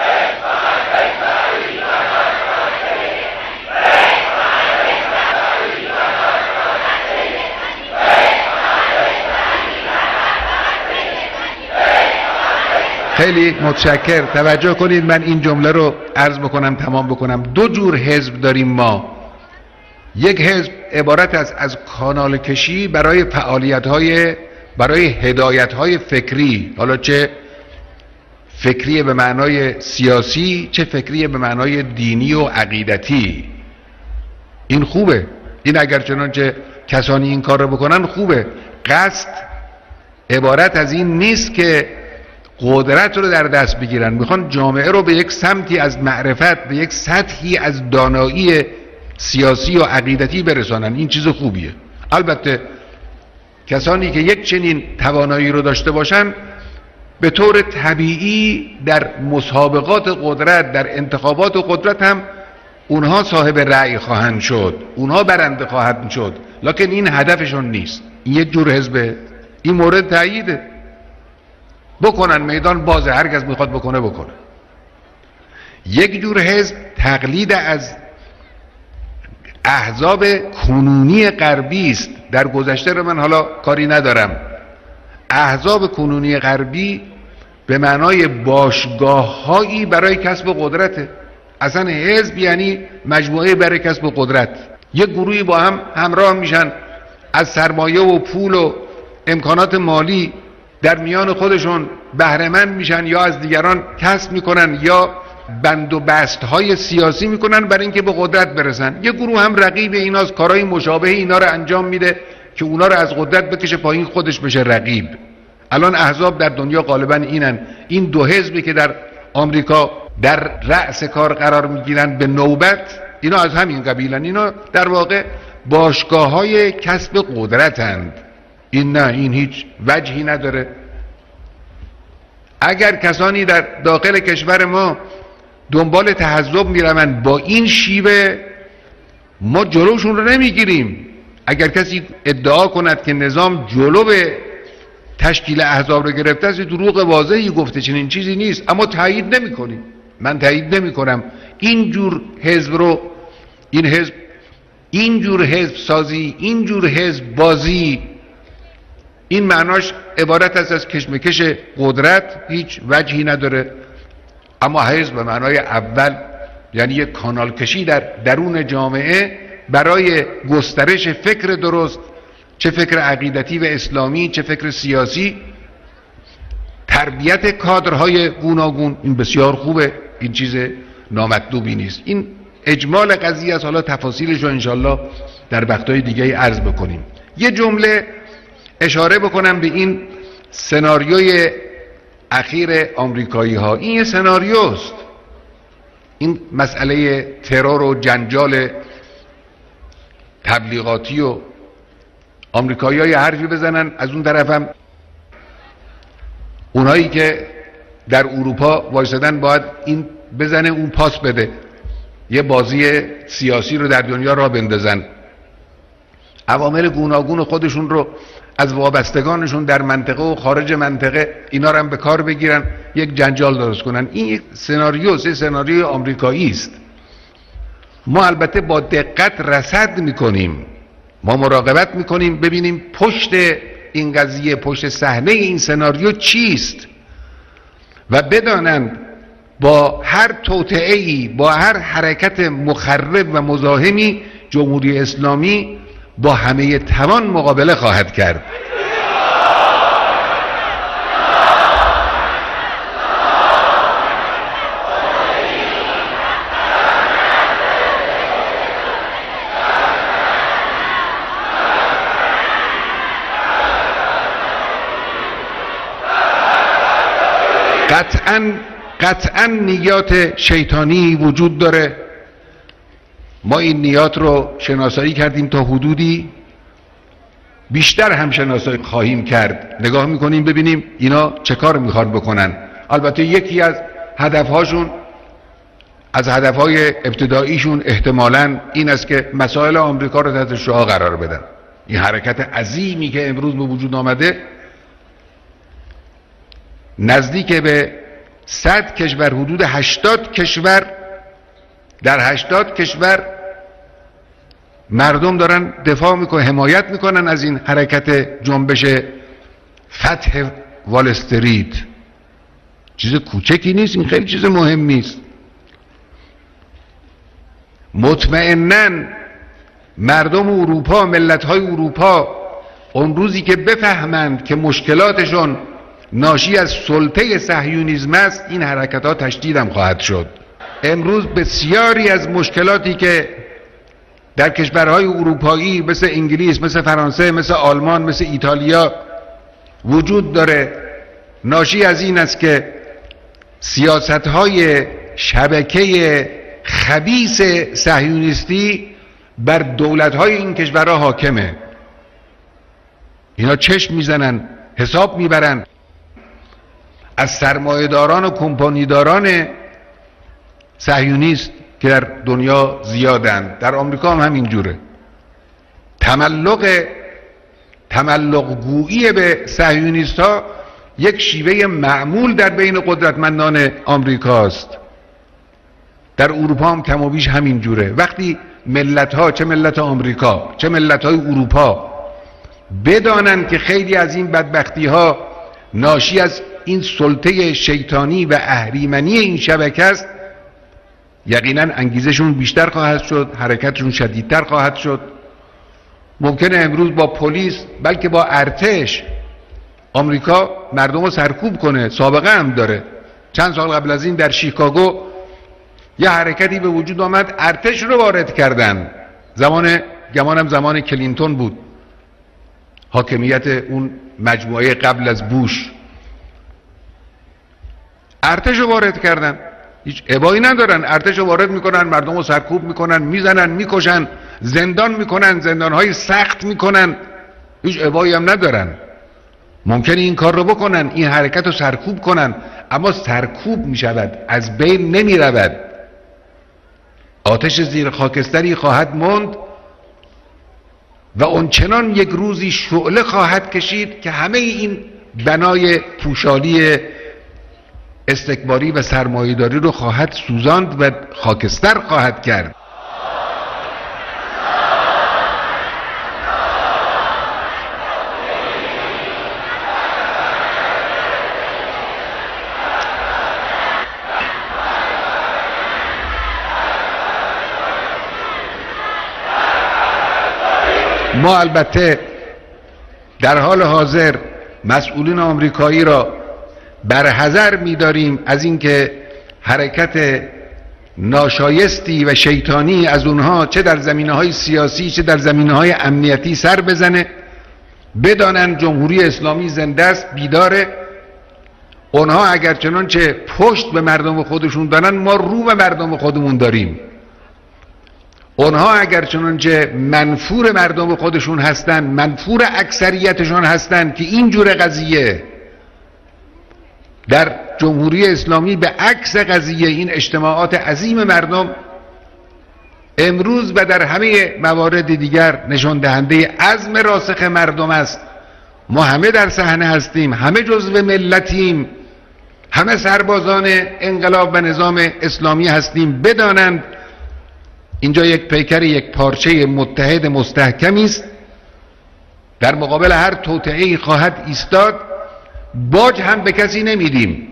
خیلی متشکر. توجه کنید من این جمله رو عرض بکنم، تمام بکنم. دو جور حزب داریم ما. یک حزب عبارت از کانال کشی برای فعالیت‌های، برای هدایت‌های فکری، حالا چه فکری به معنای سیاسی، چه فکری به معنای دینی و عقیدتی. این خوبه، این اگر چنانچه کسانی این کار رو بکنن خوبه. قصد عبارت از این نیست که قدرت رو در دست بگیرن، میخوان جامعه رو به یک سمتی از معرفت، به یک سطحی از دانایی سیاسی و عقیدتی برسانن. این چیز خوبیه. البته کسانی که یک چنین توانایی رو داشته باشن به طور طبیعی در مسابقات قدرت، در انتخابات قدرت هم اونها صاحب رأی خواهند شد، اونها برنده خواهند شد، لکن این هدفشون نیست. این یک جور حزبه، این مورد تأییده، بکنن، میدان بازه، هر کس میخواد بکنه. یک جور حزب تقلید از احزاب کنونی غربی است. در گذشته رو من حالا کاری ندارم. احزاب کنونی غربی به معنای باشگاه‌هایی برای کسب قدرته. اصلا حزب یعنی مجموعه برای کسب قدرت. یک گروهی با هم همراه میشن، از سرمایه و پول و امکانات مالی در میان خودشون بهره مند میشن، یا از دیگران کسب میکنن، یا بند و بستهای سیاسی میکنن برای اینکه به قدرت برسن. یه گروه هم رقیب ایناست، کارهای مشابه اینا رو انجام میده که اونا رو از قدرت بکشه پایین، خودش بشه رقیب. الان احزاب در دنیا غالبا اینن. این دو حزبی که در آمریکا در رأس کار قرار میگیرن به نوبت، اینا از همین قبیلن. اینا در واقع باشگاه‌های کسب قدرتند. این نه، این هیچ وجهی نداره. اگر کسانی در داخل کشور ما دنبال تحزب میروند با این شیوه ما جلوشون رو نمیگیریم. اگر کسی ادعا کند که نظام جلو به تشکیل احزاب رو گرفته است، دروغ واضحی گفته، چنین چیزی نیست. اما تایید نمی‌کنیم. من تایید نمی‌کنم اینجور حزب رو، این حزب، اینجور حزب سازی، اینجور حزب بازی، این معناش عبارت است از کشمکش قدرت، هیچ وجهی نداره. اما حزب به معنای اول یعنی یک کانال کشی در درون جامعه برای گسترش فکر درست، چه فکر عقیدتی و اسلامی، چه فکر سیاسی، تربیت کادرهای گوناگون. این بسیار خوبه، این چیز نامطلوبی نیست. این اجمال قضیه است. حالا تفاصیلش رو انشالله در وقتهای دیگه عرض بکنیم. یه جمله اشاره بکنم به این سناریوی اخیر آمریکایی ها. این یه سناریوست، این مسئله ترور و جنجال تبلیغاتی و آمریکایی ها یه حرفی بزنن، از اون طرف هم اونایی که در اروپا وایسادن باید این بزنه اون پاس بده، یه بازی سیاسی رو در دنیا را بندازن، عوامل گوناگون خودشون رو از وابستگانشون در منطقه و خارج منطقه اینا رو هم به کار بگیرن، یک جنجال درست کنن. این یک سناریوست، سناریوی آمریکایی است. ما البته با دقت رصد میکنیم، ما مراقبت میکنیم ببینیم پشت این قضیه، پشت صحنه این سناریو چیست و بدانند با هر توطئه‌ای، با هر حرکت مخرب و مزاحمی جمهوری اسلامی با همه توان مقابله خواهد کرد. قطعاً نیات شیطانی وجود داره. ما این نیات رو شناسایی کردیم تا حدودی، بیشتر هم شناسایی خواهیم کرد. نگاه میکنیم ببینیم اینا چه کار میخوان بکنن. البته یکی از هدفهاشون، از هدفهای ابتداییشون احتمالاً این است که مسائل آمریکا رو تحت شعاع قرار بدن. این حرکت عظیمی که امروز به وجود آمده، نزدیک به 100 کشور، حدود 80 کشور، در 80 کشور مردم دارن دفاع میکنن، حمایت میکنن از این حرکت جنبش فتح وال استریت. چیز کوچکی نیست، این خیلی چیز مهمی است. مطمئناً مردم اروپا، ملت‌های اروپا اون روزی که بفهمند که مشکلاتشون ناشی از سلطه صهیونیسم است، این حرکت ها تشدید هم خواهد شد. امروز بسیاری از مشکلاتی که در کشورهای اروپایی مثل انگلیس، مثل فرانسه، مثل آلمان، مثل ایتالیا وجود داره، ناشی از این است که سیاست‌های شبکه خبیث صهیونیستی بر دولت‌های این کشورها حاکمه. اینا چشم میزنن، حساب میبرن از سرمایه‌داران و کمپانیداران صهیونیست که در دنیا زیادند. در آمریکا هم همینجوره. تملق گویی به صهیونیست ها یک شیوه معمول در بین قدرتمندان آمریکاست. در اروپا هم کم و بیش همینجوره. وقتی ملت ها، چه ملت آمریکا چه ملت های اروپا، بدانند که خیلی از این بدبختی ها ناشی از این سلطه شیطانی و اهریمنی این شبکه است، یقینا انگیزشون بیشتر خواهد شد، حرکتشون شدیدتر خواهد شد. ممکنه امروز با پلیس، بلکه با ارتش آمریکا مردم رو سرکوب کنه. سابقه هم داره. چند سال قبل از این در شیکاگو یه حرکتی به وجود آمد، ارتش رو وارد کردن. گمانم زمان کلینتون بود، حاکمیت اون مجموعه قبل از بوش. ارتش رو وارد کردن، هیچ ابایی ندارن. ارتش رو وارد میکنن، مردم رو سرکوب میکنن، میزنن، میکشن، زندان میکنن، زندانهای سخت میکنن، هیچ ابایی هم ندارن. ممکنه این کار رو بکنن، این حرکت رو سرکوب کنن، اما سرکوب می شود، از بین نمی رود. آتش زیر خاکستری خواهد ماند و اونچنان یک روزی شعله خواهد کشید که همه این بنای پوشالی استکباری و سرمایه‌داری رو خواهد سوزاند و خاکستر خواهد کرد. ما البته در حال حاضر مسئولین آمریکایی را برحذر می‌داریم از اینکه حرکت ناشایستی و شیطانی از اونها چه در زمینه‌های سیاسی چه در زمینه‌های امنیتی سر بزنه. بدانند جمهوری اسلامی زنده است، بیداره. اونها اگر چنانچه پشت به مردم خودشون دارن، ما رو به مردم خودمون داریم. اونها اگر چنانچه منفور مردم خودشون هستن، منفور اکثریتشون هستن که اینجور قضیه در جمهوری اسلامی به عکس قضیه این اجتماعات عظیم مردم امروز و در همه موارد دیگر نشان دهنده عزم راسخ مردم است. ما همه در صحنه هستیم، همه جزو ملتیم، همه سربازان انقلاب و نظام اسلامی هستیم. بدانند اینجا یک پیکر یک پارچه متحد مستحکمی است، در مقابل هر توطئه‌ای خواهد ایستاد. باج هم به کسی نمیدیم.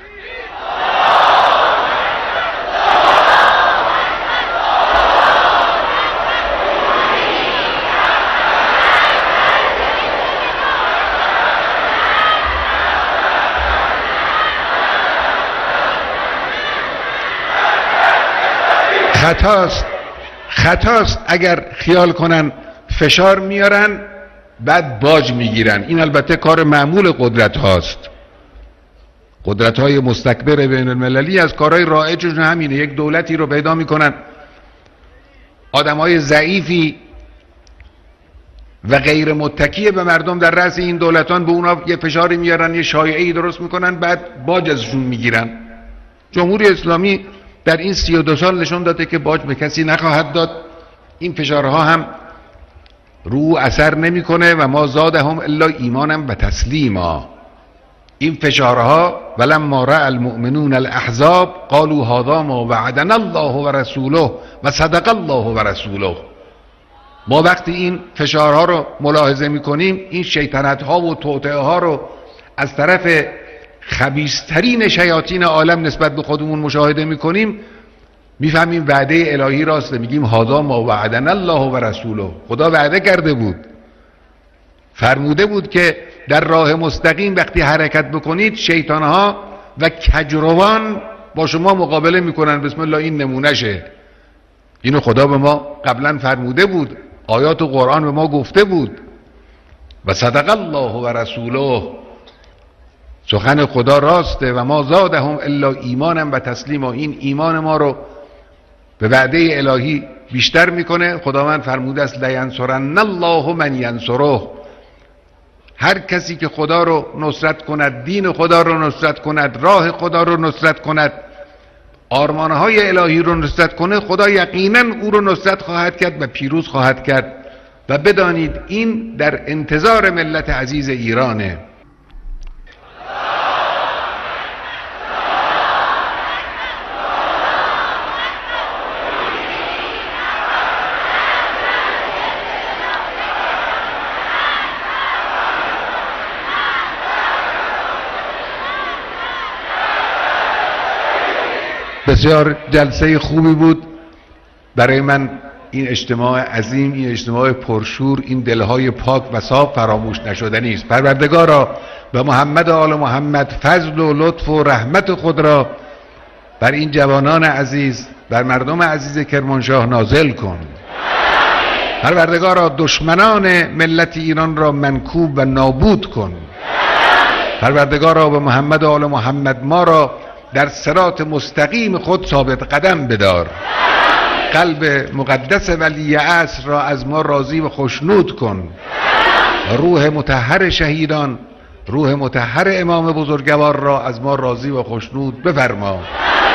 خطاست اگر خیال کنن فشار میارن بعد باج میگیرن. این البته کار معمول قدرت هاست. قدرت های مستکبر بین المللی از کارهای رایجشون همینه. یک دولتی رو پیدا میکنن، آدم های ضعیفی و غیر متکی به مردم در رأس این دولتان به اونا یه فشاری میارن، یه شایعه‌ای درست میکنن، بعد باج ازشون میگیرن. جمهوری اسلامی در این 32 سال نشون داده که باج به کسی نخواهد داد. این فشارها هم رو اثر نمیکنه و ما زادهم الا ایمانا و تسلیما. این فشارها ولما رأى المؤمنون الاحزاب قالوا هذا ما وعدنا الله و رسوله و صدق الله و رسوله. ما وقتی این فشارها رو ملاحظه میکنیم، این شیطنت ها و توطئه ها رو از طرف خبیث‌ترین شیاطین عالم نسبت به خودمون مشاهده میکنیم، میفهمیم وعده الهی راست. میگیم هذا ما وعدنا الله و رسوله. خدا وعده کرده بود، فرموده بود که در راه مستقیم وقتی حرکت بکنید شیطانها و کجروان با شما مقابله میکنن. بسم الله، این نمونهشه. اینو خدا به ما قبلا فرموده بود، آیات و قرآن به ما گفته بود. و صدق الله و رسوله، سخن خدا راسته. و ما زادهم الا ایمانا و تسلیما. این ایمان ما رو به وعده الهی بیشتر میکنه. خداوند فرموده است لینصرن الله من ینصره. هر کسی که خدا رو نصرت کند، دین خدا رو نصرت کند، راه خدا رو نصرت کند، آرمانهای الهی رو نصرت کنه، خدا یقینا او رو نصرت خواهد کرد و پیروز خواهد کرد. و بدانید این در انتظار ملت عزیز ایرانه. بسیار جلسه خوبی بود برای من. این اجتماع عظیم، این اجتماع پرشور، این دلهای پاک و صاف فراموش نشدنی است. پروردگارا به محمد و آل محمد فضل و لطف و رحمت خود را بر این جوانان عزیز، بر مردم عزیز کرمانشاه نازل کن. پروردگارا دشمنان ملت ایران را منکوب و نابود کن. پروردگارا به محمد و آل محمد ما را در صراط مستقیم خود ثابت قدم بدار. قلب مقدس ولی عصر را از ما راضی و خوشنود کن. روح مطهر شهیدان روح مطهر امام بزرگوار را از ما راضی و خوشنود بفرما.